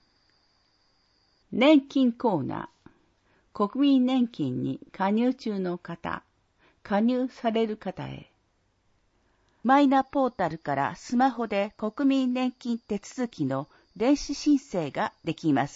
年金コーナー。国民年金に加入中の方、加入される方へ。マイナポータルからスマホで国民年金手続きの電子申請ができます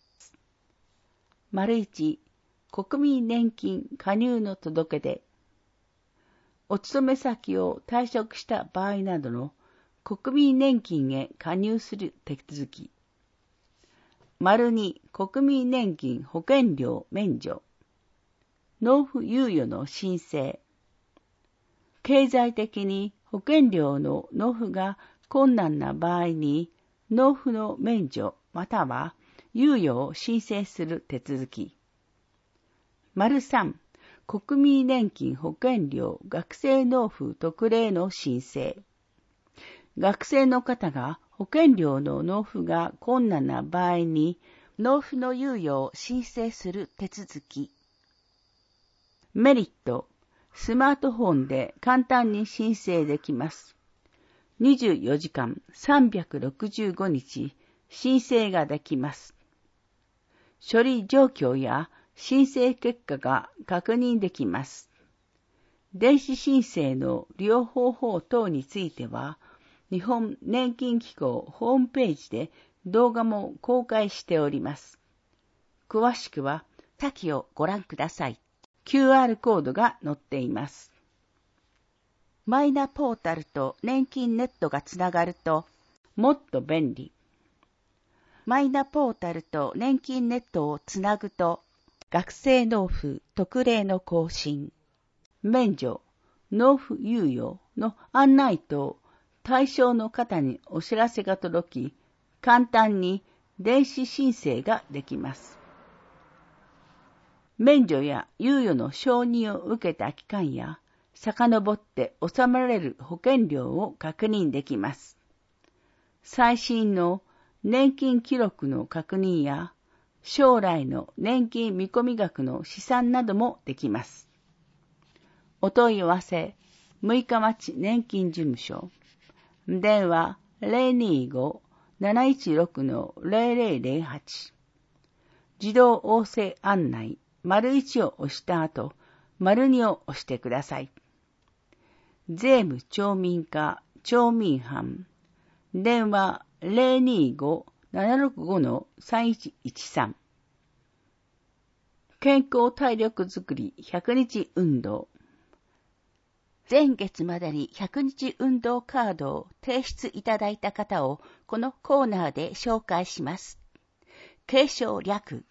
。1、国民年金加入の届け出。お勤め先を退職した場合などの国民年金へ加入する手続き。2、国民年金保険料免除。 納付猶予の申請。経済的に保険料の納付が困難な場合に、納付の免除または猶予を申請する手続き。3、国民年金保険料学生納付特例の申請。学生の方が保険料の納付が困難な場合に、納付の猶予を申請する手続き。メリット、スマートフォンで簡単に申請できます。24時間365日申請ができます。処理状況や申請結果が確認できます。電子申請の利用方法等については、日本年金機構ホームページで動画も公開しております。詳しくは下記をご覧ください。QR コードが載っています。マイナポータルと年金ネットがつながるともっと便利。マイナポータルと年金ネットをつなぐと、学生納付特例の更新、免除、納付猶予の案内と対象の方にお知らせが届き、簡単に電子申請ができます。免除や猶予の承認を受けた期間や、遡って納められる保険料を確認できます。最新の年金記録の確認や、将来の年金見込み額の試算などもできます。お問い合わせ、六日町年金事務所、電話 025-716-0008、自動音声案内、①を押した後、②を押してください。税務町民課町民班、電話 025-765-3113、健康体力づくり100日運動。前月までに100日運動カードを提出いただいた方をこのコーナーで紹介します。継承略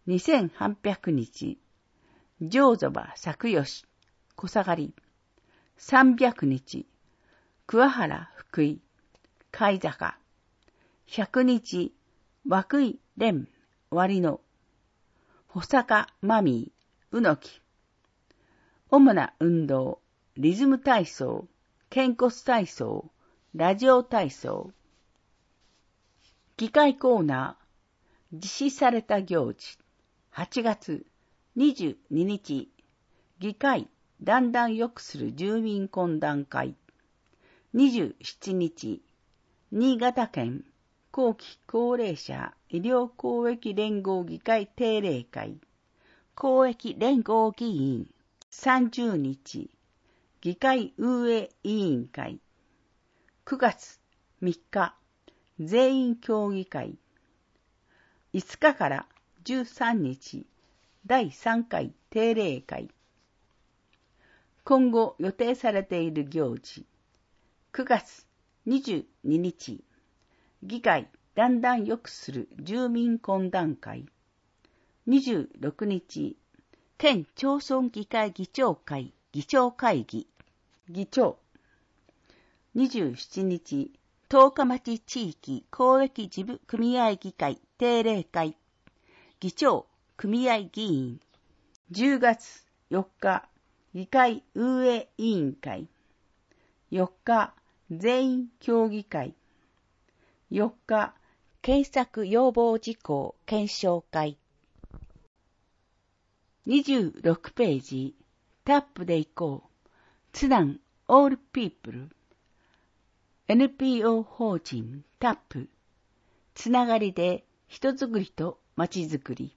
2800日、上祖母作吉、小下がり。300日、桑原福井、貝坂。100日、涌井蓮、割野。保坂マミー、うのき。主な運動、リズム体操、肩骨体操、ラジオ体操。議会コーナー、実施された行事。8月22日、議会だんだん良くする住民懇談会。27日、新潟県後期高齢者医療公益連合議会定例会。公益連合議員。30日、議会運営委員会。9月3日、全員協議会。5日から13日、第3回定例会。今後予定されている行事。9月22日、議会だんだん良くする住民懇談会。26日、県町村議会議長会議長会議。議長。27日、十日町地域公益事務組合議会定例会。議長、組合議員。10月4日、議会運営委員会。4日、全員協議会。4日、検索要望事項検証会。26ページ、タップで行こう。津南オールピープル。NPO 法人タップ。つながりで人づくりとまちづくり。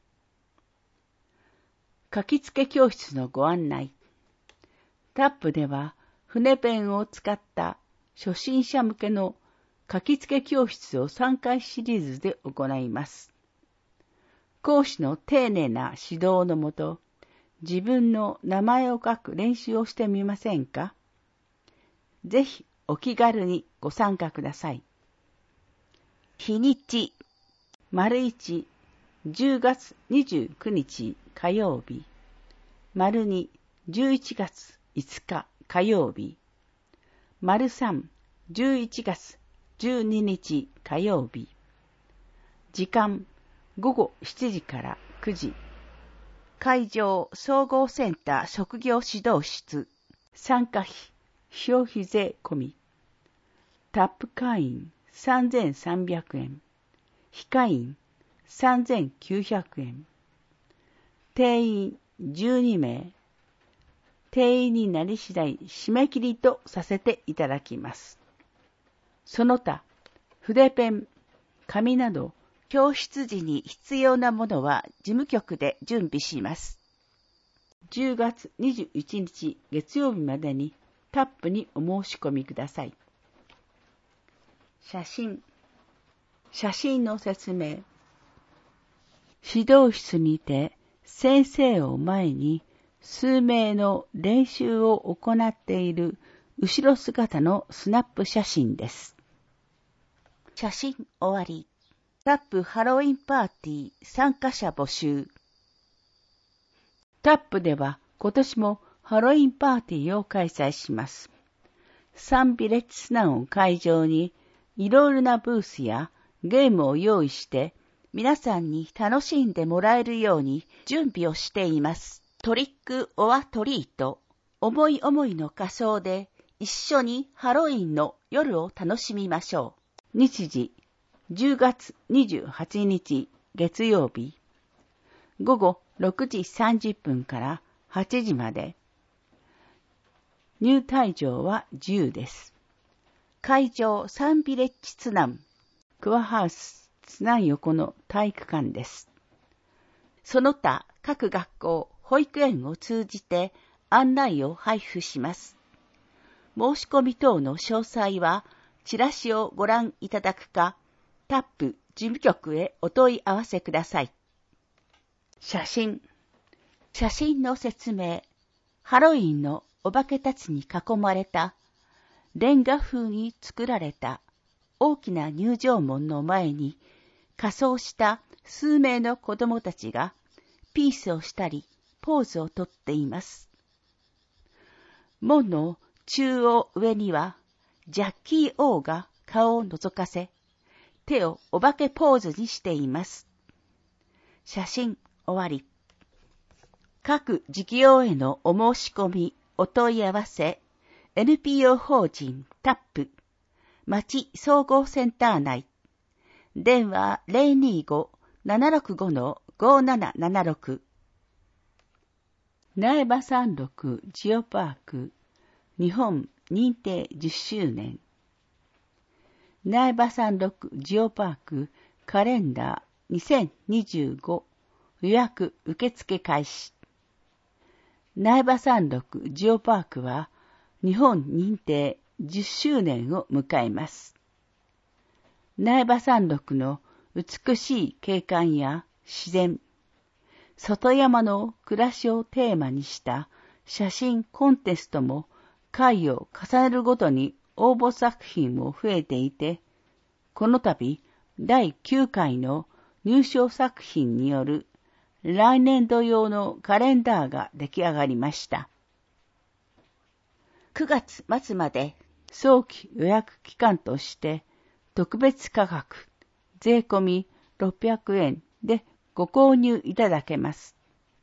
書き付け教室のご案内。タップでは筆ペンを使った初心者向けの書き付け教室を3回シリーズで行います。講師の丁寧な指導のもと、自分の名前を書く練習をしてみませんか？ぜひお気軽にご参加ください。日にち、1、10月29日火曜日。 2、11月5日火曜日。3、11月12日火曜日。時間、午後7時から9時。会場、総合センター職業指導室。参加費、消費税込み。タップ会員3300円。非会員3900円。定員12名。定員になり次第締め切りとさせていただきます。その他、筆ペン、紙など、教室時に必要なものは事務局で準備します。10月21日月曜日までにタップにお申し込みください。写真の説明。指導室にて先生を前に数名の練習を行っている後ろ姿のスナップ写真です。写真終わり。タップハロウィンパーティー参加者募集。タップでは今年もハロウィンパーティーを開催します。サンビレッジスナンを会場にいろいろなブースやゲームを用意して皆さんに楽しんでもらえるように準備をしています。トリックオアトリート。思い思いの仮装で一緒にハロウィンの夜を楽しみましょう。日時10月28日月曜日。午後6時30分から8時まで。入退場は自由です。会場サンビレッジ津南、クアハウス津南横の体育館です。その他各学校、保育園を通じて案内を配布します。申し込み等の詳細はチラシをご覧いただくか、タップ事務局へお問い合わせください。写真の説明。ハロウィンのお化けたちに囲まれたレンガ風に作られた大きな入場門の前に仮装した数名の子供たちがピースをしたりポーズをとっています。門の中央上にはジャッキー・オーが顔を覗かせ、手をお化けポーズにしています。写真終わり。各事業へのお申し込み、お問い合わせ、NPO 法人タップ、町総合センター内、電話 025-765-5776、苗場山麓ジオパーク、日本認定10周年、苗場山麓ジオパークカレンダー2025予約受付開始。苗場山麓ジオパークは日本認定10周年を迎えます。苗場山麓の美しい景観や自然、里山の暮らしをテーマにした写真コンテストも回を重ねるごとに応募作品も増えていて、この度第9回の入賞作品による来年度用のカレンダーが出来上がりました。9月末まで早期予約期間として特別価格税込み600円でご購入いただけます。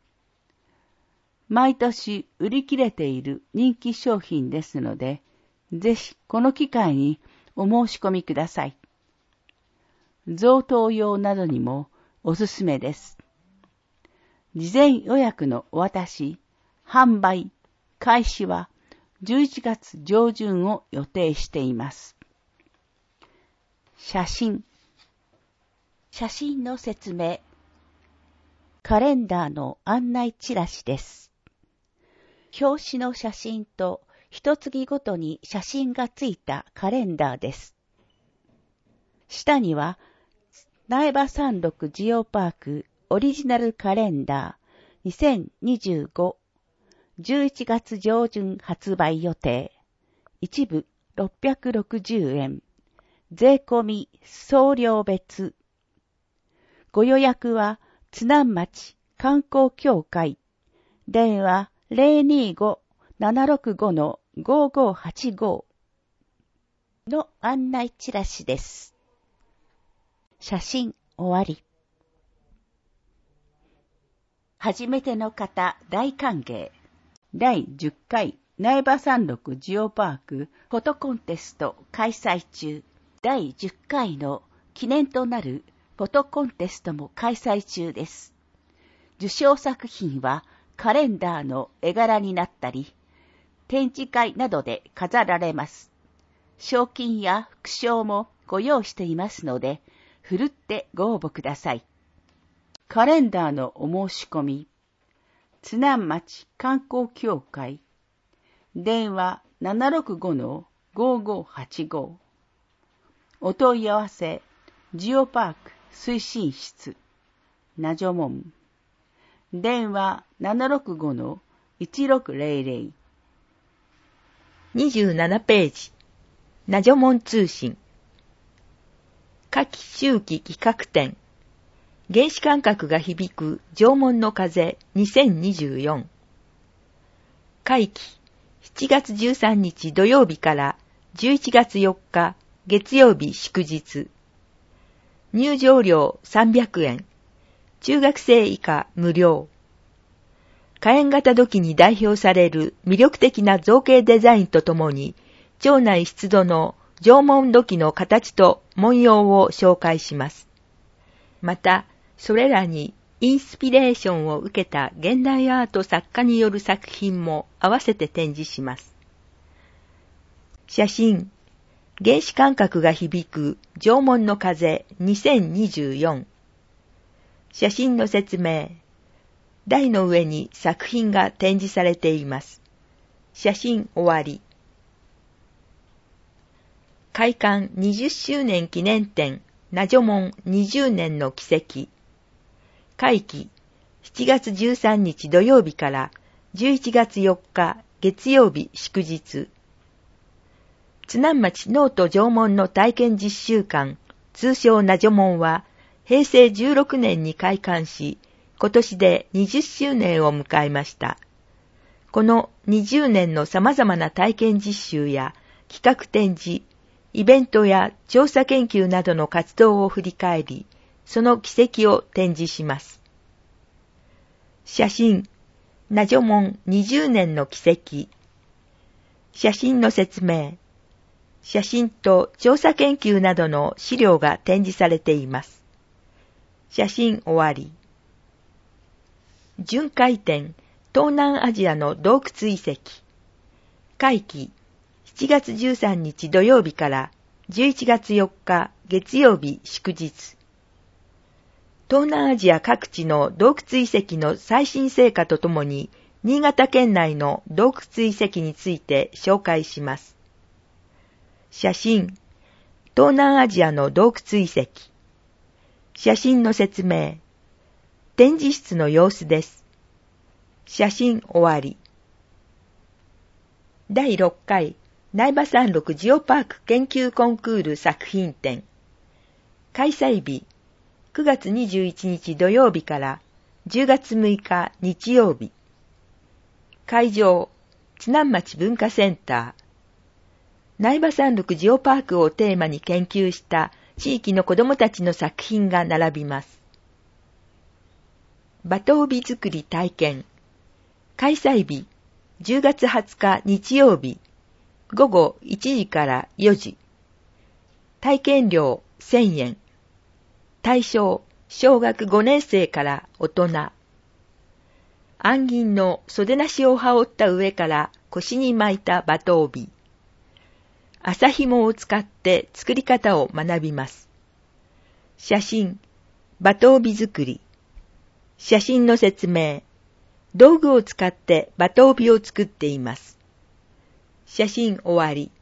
毎年売り切れている人気商品ですので、ぜひこの機会にお申し込みください。贈答用などにもおすすめです。事前予約のお渡し、販売、開始は11月上旬を予定しています。写真の説明。カレンダーの案内チラシです。表紙の写真と一月ごとに写真がついたカレンダーです。下には苗場山麓ジオパークオリジナルカレンダー2025 11月上旬発売予定。一部660円。税込み送料別。ご予約は津南町観光協会電話 025-765-5585 の案内チラシです。写真終わり。初めての方大歓迎。第10回苗場山麓ジオパークフォトコンテスト開催中。第10回の記念となるフォトコンテストも開催中です。受賞作品はカレンダーの絵柄になったり、展示会などで飾られます。賞金や副賞もご用意していますので、ふるってご応募ください。カレンダーのお申し込み、津南町観光協会、電話 765-5585、お問い合わせ、ジオパーク推進室、ナジョモン、電話 765-1600。 27ページ、ナジョモン通信。夏季秋季企画展。原子感覚が響く縄文の風2024。会期7月13日土曜日から11月4日月曜日祝日。入場料300円。中学生以下無料。火炎型土器に代表される魅力的な造形デザインとともに、町内出土の縄文土器の形と文様を紹介します。また、それらにインスピレーションを受けた現代アート作家による作品も合わせて展示します。写真、原子感覚が響く縄文の風2024。写真の説明。台の上に作品が展示されています。写真終わり。開館20周年記念展ナジョモン20年の奇跡。会期7月13日土曜日から11月4日月曜日祝日。津南町ノート縄文の体験実習館、通称ナジョモンは平成16年に開館し、今年で20周年を迎えました。この20年の様々な体験実習や企画展示、イベントや調査研究などの活動を振り返り、その軌跡を展示します。写真、ナジョモン20年の軌跡。写真の説明。写真と調査研究などの資料が展示されています。写真終わり。巡回展、東南アジアの洞窟遺跡。会期、7月13日土曜日から11月4日月曜日祝日。東南アジア各地の洞窟遺跡の最新成果とともに、新潟県内の洞窟遺跡について紹介します。写真、東南アジアの洞窟遺跡。写真の説明。展示室の様子です。写真終わり。第6回苗場山麓ジオパーク研究コンクール作品展。開催日9月21日土曜日から10月6日日曜日。会場津南町文化センター。苗場山麓ジオパークをテーマに研究した地域の子どもたちの作品が並びます。馬頭帯作り体験。開催日10月20日日曜日午後1時から4時。体験料1000円。対象小学5年生から大人。暗銀の袖なしを羽織った上から腰に巻いた馬頭帯。麻紐を使って作り方を学びます。写真、馬頭帯作り。写真の説明。道具を使って馬頭帯を作っています。写真終わり。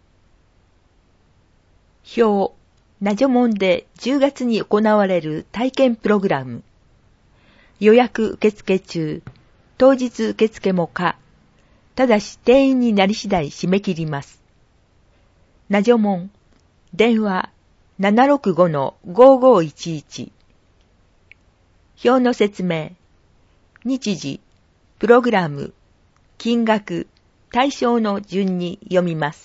表、ナジョモンで10月に行われる体験プログラム。予約受付中、当日受付も可。ただし定員になり次第締め切ります。ナジョモン、電話 765-5511。表の説明。日時、 プログラム、金額、対象の順に読みます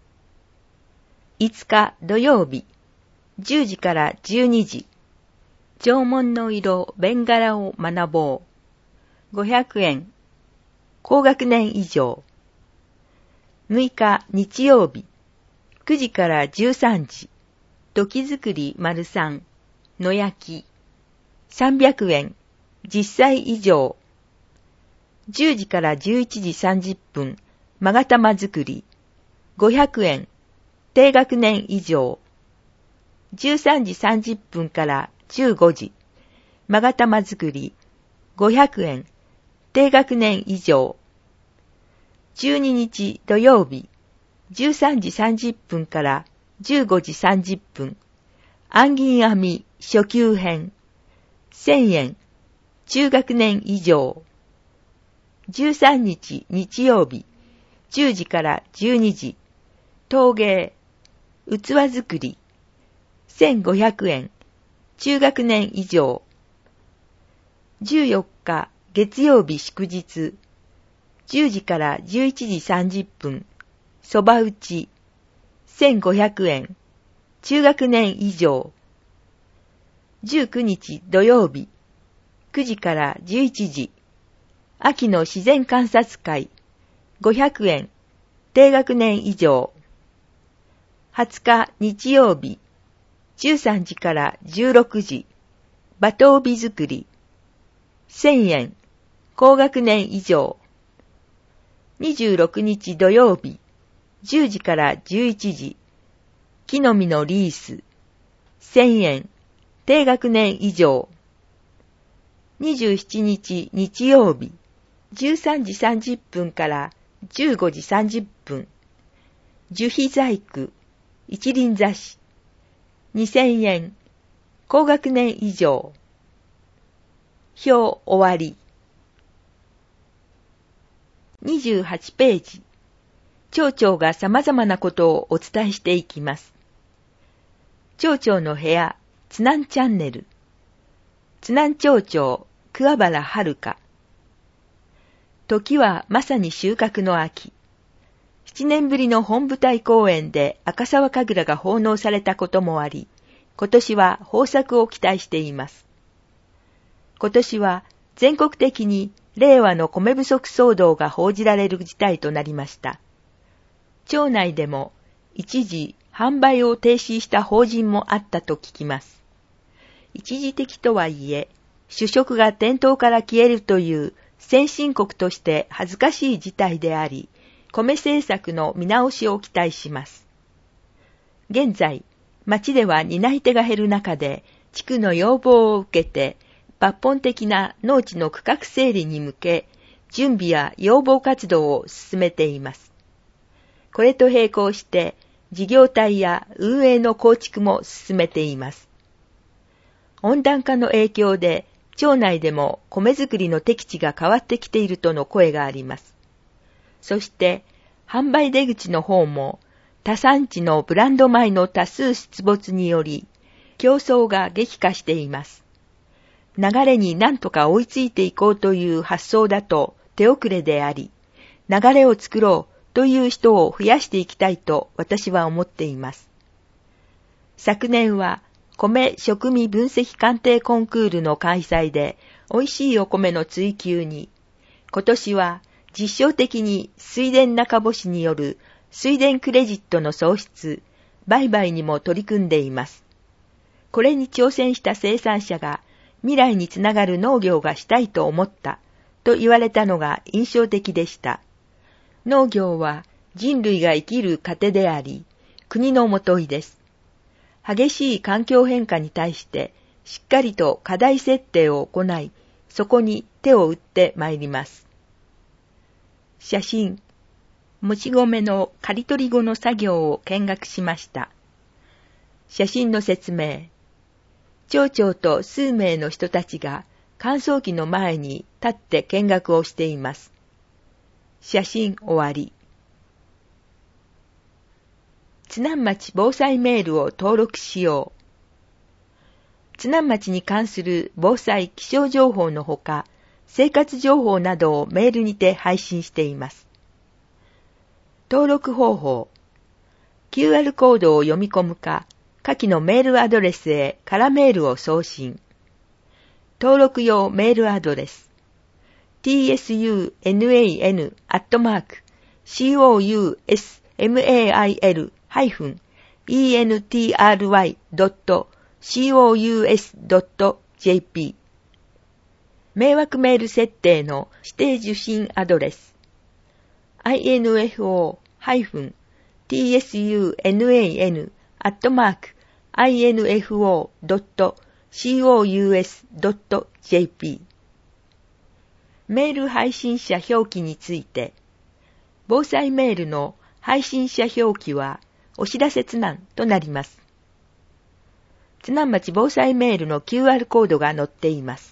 。5日土曜日、10時から12時、縄文の色ベンガラを学ぼう。500円。高学年以上。6日日曜日、9時から13時、土器作り丸3、野焼き。300円。10歳以上。10時から11時30分、勾玉作り。500円。低学年以上。13時30分から15時、勾玉作り。500円。低学年以上。12日土曜日、13時30分から15時30分、暗銀編み初級編。1000円。中学年以上。13日日曜日、10時から12時、陶芸、器作り。1500円。中学年以上。14日月曜日祝日、10時から11時30分、蕎麦打ち。1500円。中学年以上。19日土曜日、9時から11時、秋の自然観察会。500円。低学年以上。20日日曜日、13時から16時、馬頭火作り。1000円。高学年以上。26日土曜日、10時から11時、木の実のリース。1000円。低学年以上。27日日曜日、13時30分から15時30分、樹皮細工、一輪挿し。2000円。高学年以上。表終わり。28ページ。町長が様々なことをお伝えしていきます。町長の部屋、津南チャンネル。津南町長、桑原遥。時はまさに収穫の秋。7年ぶりの本舞台公演で赤沢神楽が奉納されたこともあり、今年は豊作を期待しています。今年は全国的に令和の米不足騒動が報じられる事態となりました。町内でも一時販売を停止した法人もあったと聞きます。一時的とはいえ、主食が店頭から消えるという先進国として恥ずかしい事態であり、米政策の見直しを期待します。現在、町では担い手が減る中で、地区の要望を受けて、抜本的な農地の区画整理に向け、準備や要望活動を進めています。これと並行して、事業体や運営の構築も進めています。温暖化の影響で、町内でも米作りの適地が変わってきているとの声があります。そして、販売出口の方も、他産地のブランド米の多数出没により、競争が激化しています。流れに何とか追いついていこうという発想だと手遅れであり、流れを作ろうという人を増やしていきたいと私は思っています。昨年は米食味分析鑑定コンクールの開催で美味しいお米の追求に、今年は実証的に水田中干しによる水田クレジットの創出、売買にも取り組んでいます。これに挑戦した生産者が未来につながる農業がしたいと思ったと言われたのが印象的でした。農業は人類が生きる糧であり、国のもといです。激しい環境変化に対してしっかりと課題設定を行い、そこに手を打ってまいります。写真、もち米の刈り取り後の作業を見学しました。写真の説明。町長と数名の人たちが乾燥機の前に立って見学をしています。写真終わり。津南町防災メールを登録しよう。津南町に関する防災気象情報のほか、 生活情報などをメールにて配信しています。登録方法。QR コードを読み込むか、下記のメールアドレスへ空メールを送信。登録用メールアドレス。tsunan@cousentry.cous.jp 迷惑メール設定の指定受信アドレス info-tsunan@info.cous.jp メール配信者表記について、防災メールの配信者表記はお知らせ津南となります。津南町防災メールの QR コードが載っています。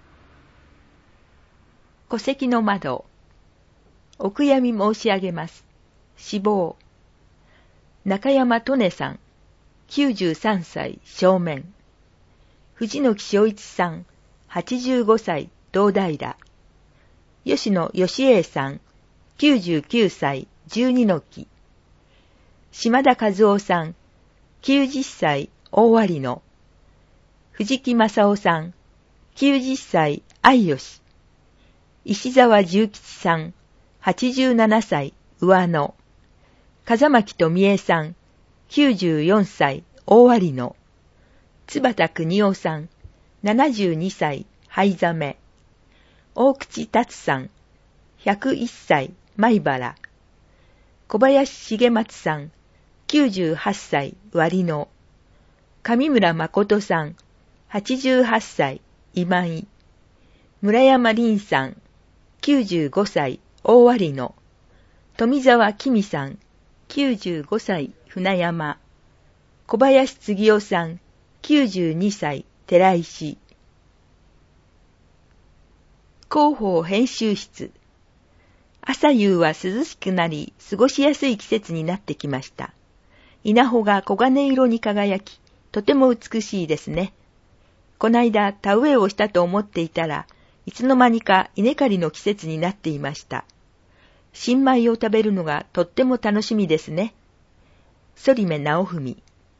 戸籍の窓。お悔やみ申し上げます。死亡。中山利根さん、93歳、正面。藤野木正一さん、85歳、同代打。吉野義栄さん、99歳、12の木。島田和夫さん、90歳、大割野。藤木正夫さん、90歳、愛吉。石沢重吉さん、87歳、上野。風巻富江さん、94歳、大割野。津畑邦夫さん、72歳、灰ザメ。大口達さん、101歳、米原。小林重松さん、98歳、割野。上村誠さん、88歳、今井。村山凛さん、95歳、大割野。富澤紀美さん、95歳、船山。小林杉夫さん、92歳、寺石。広報編集室。朝夕は涼しくなり、過ごしやすい季節になってきました。稲穂が黄金色に輝き、とても美しいですね。こないだ田植えをしたと思っていたら、いつの間にか稲刈りの季節になっていました。新米を食べるのがとっても楽しみですね。反目直文。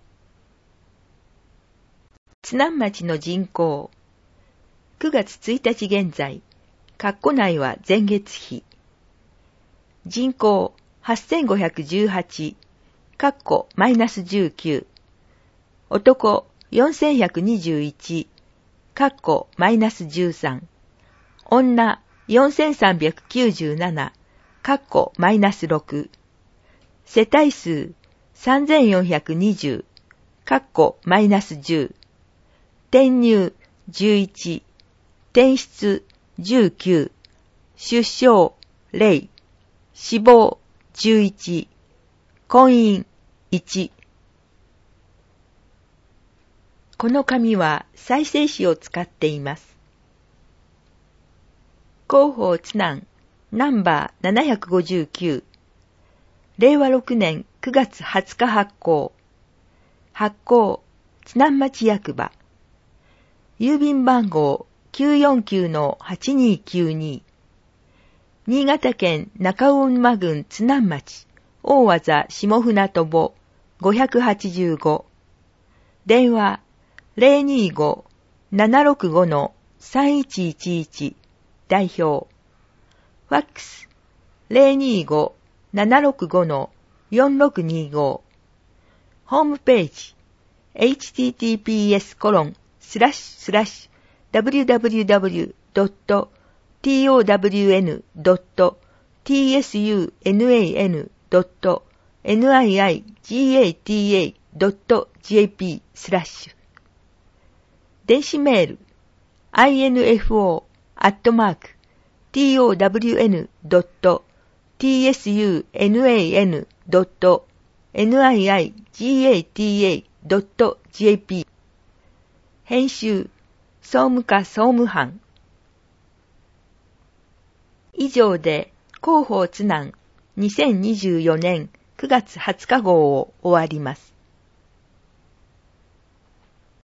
津南町の人口。9月1日現在、括弧内は前月比。人口8518、括弧マイナス19。男4121、括弧マイナス13。女4397、括弧マイナス6。世帯数3420、括弧マイナス10。転入11、転出19、出生0、死亡11、婚姻1。この紙は再生紙を使っています。広報津南ナンバー759。令和6年9月20日発行。発行津南町役場。郵便番号 949-8292。新潟県中雲間郡津南町大技下船渡585。電話 025-765-3111。代表。ファックス 025-765-4625。ホームページ https://www.town.niigata.jp/ 電子メール info@town.niigata.jp 編集総務課総務班。以上で広報津南2024年9月20日号を終わります。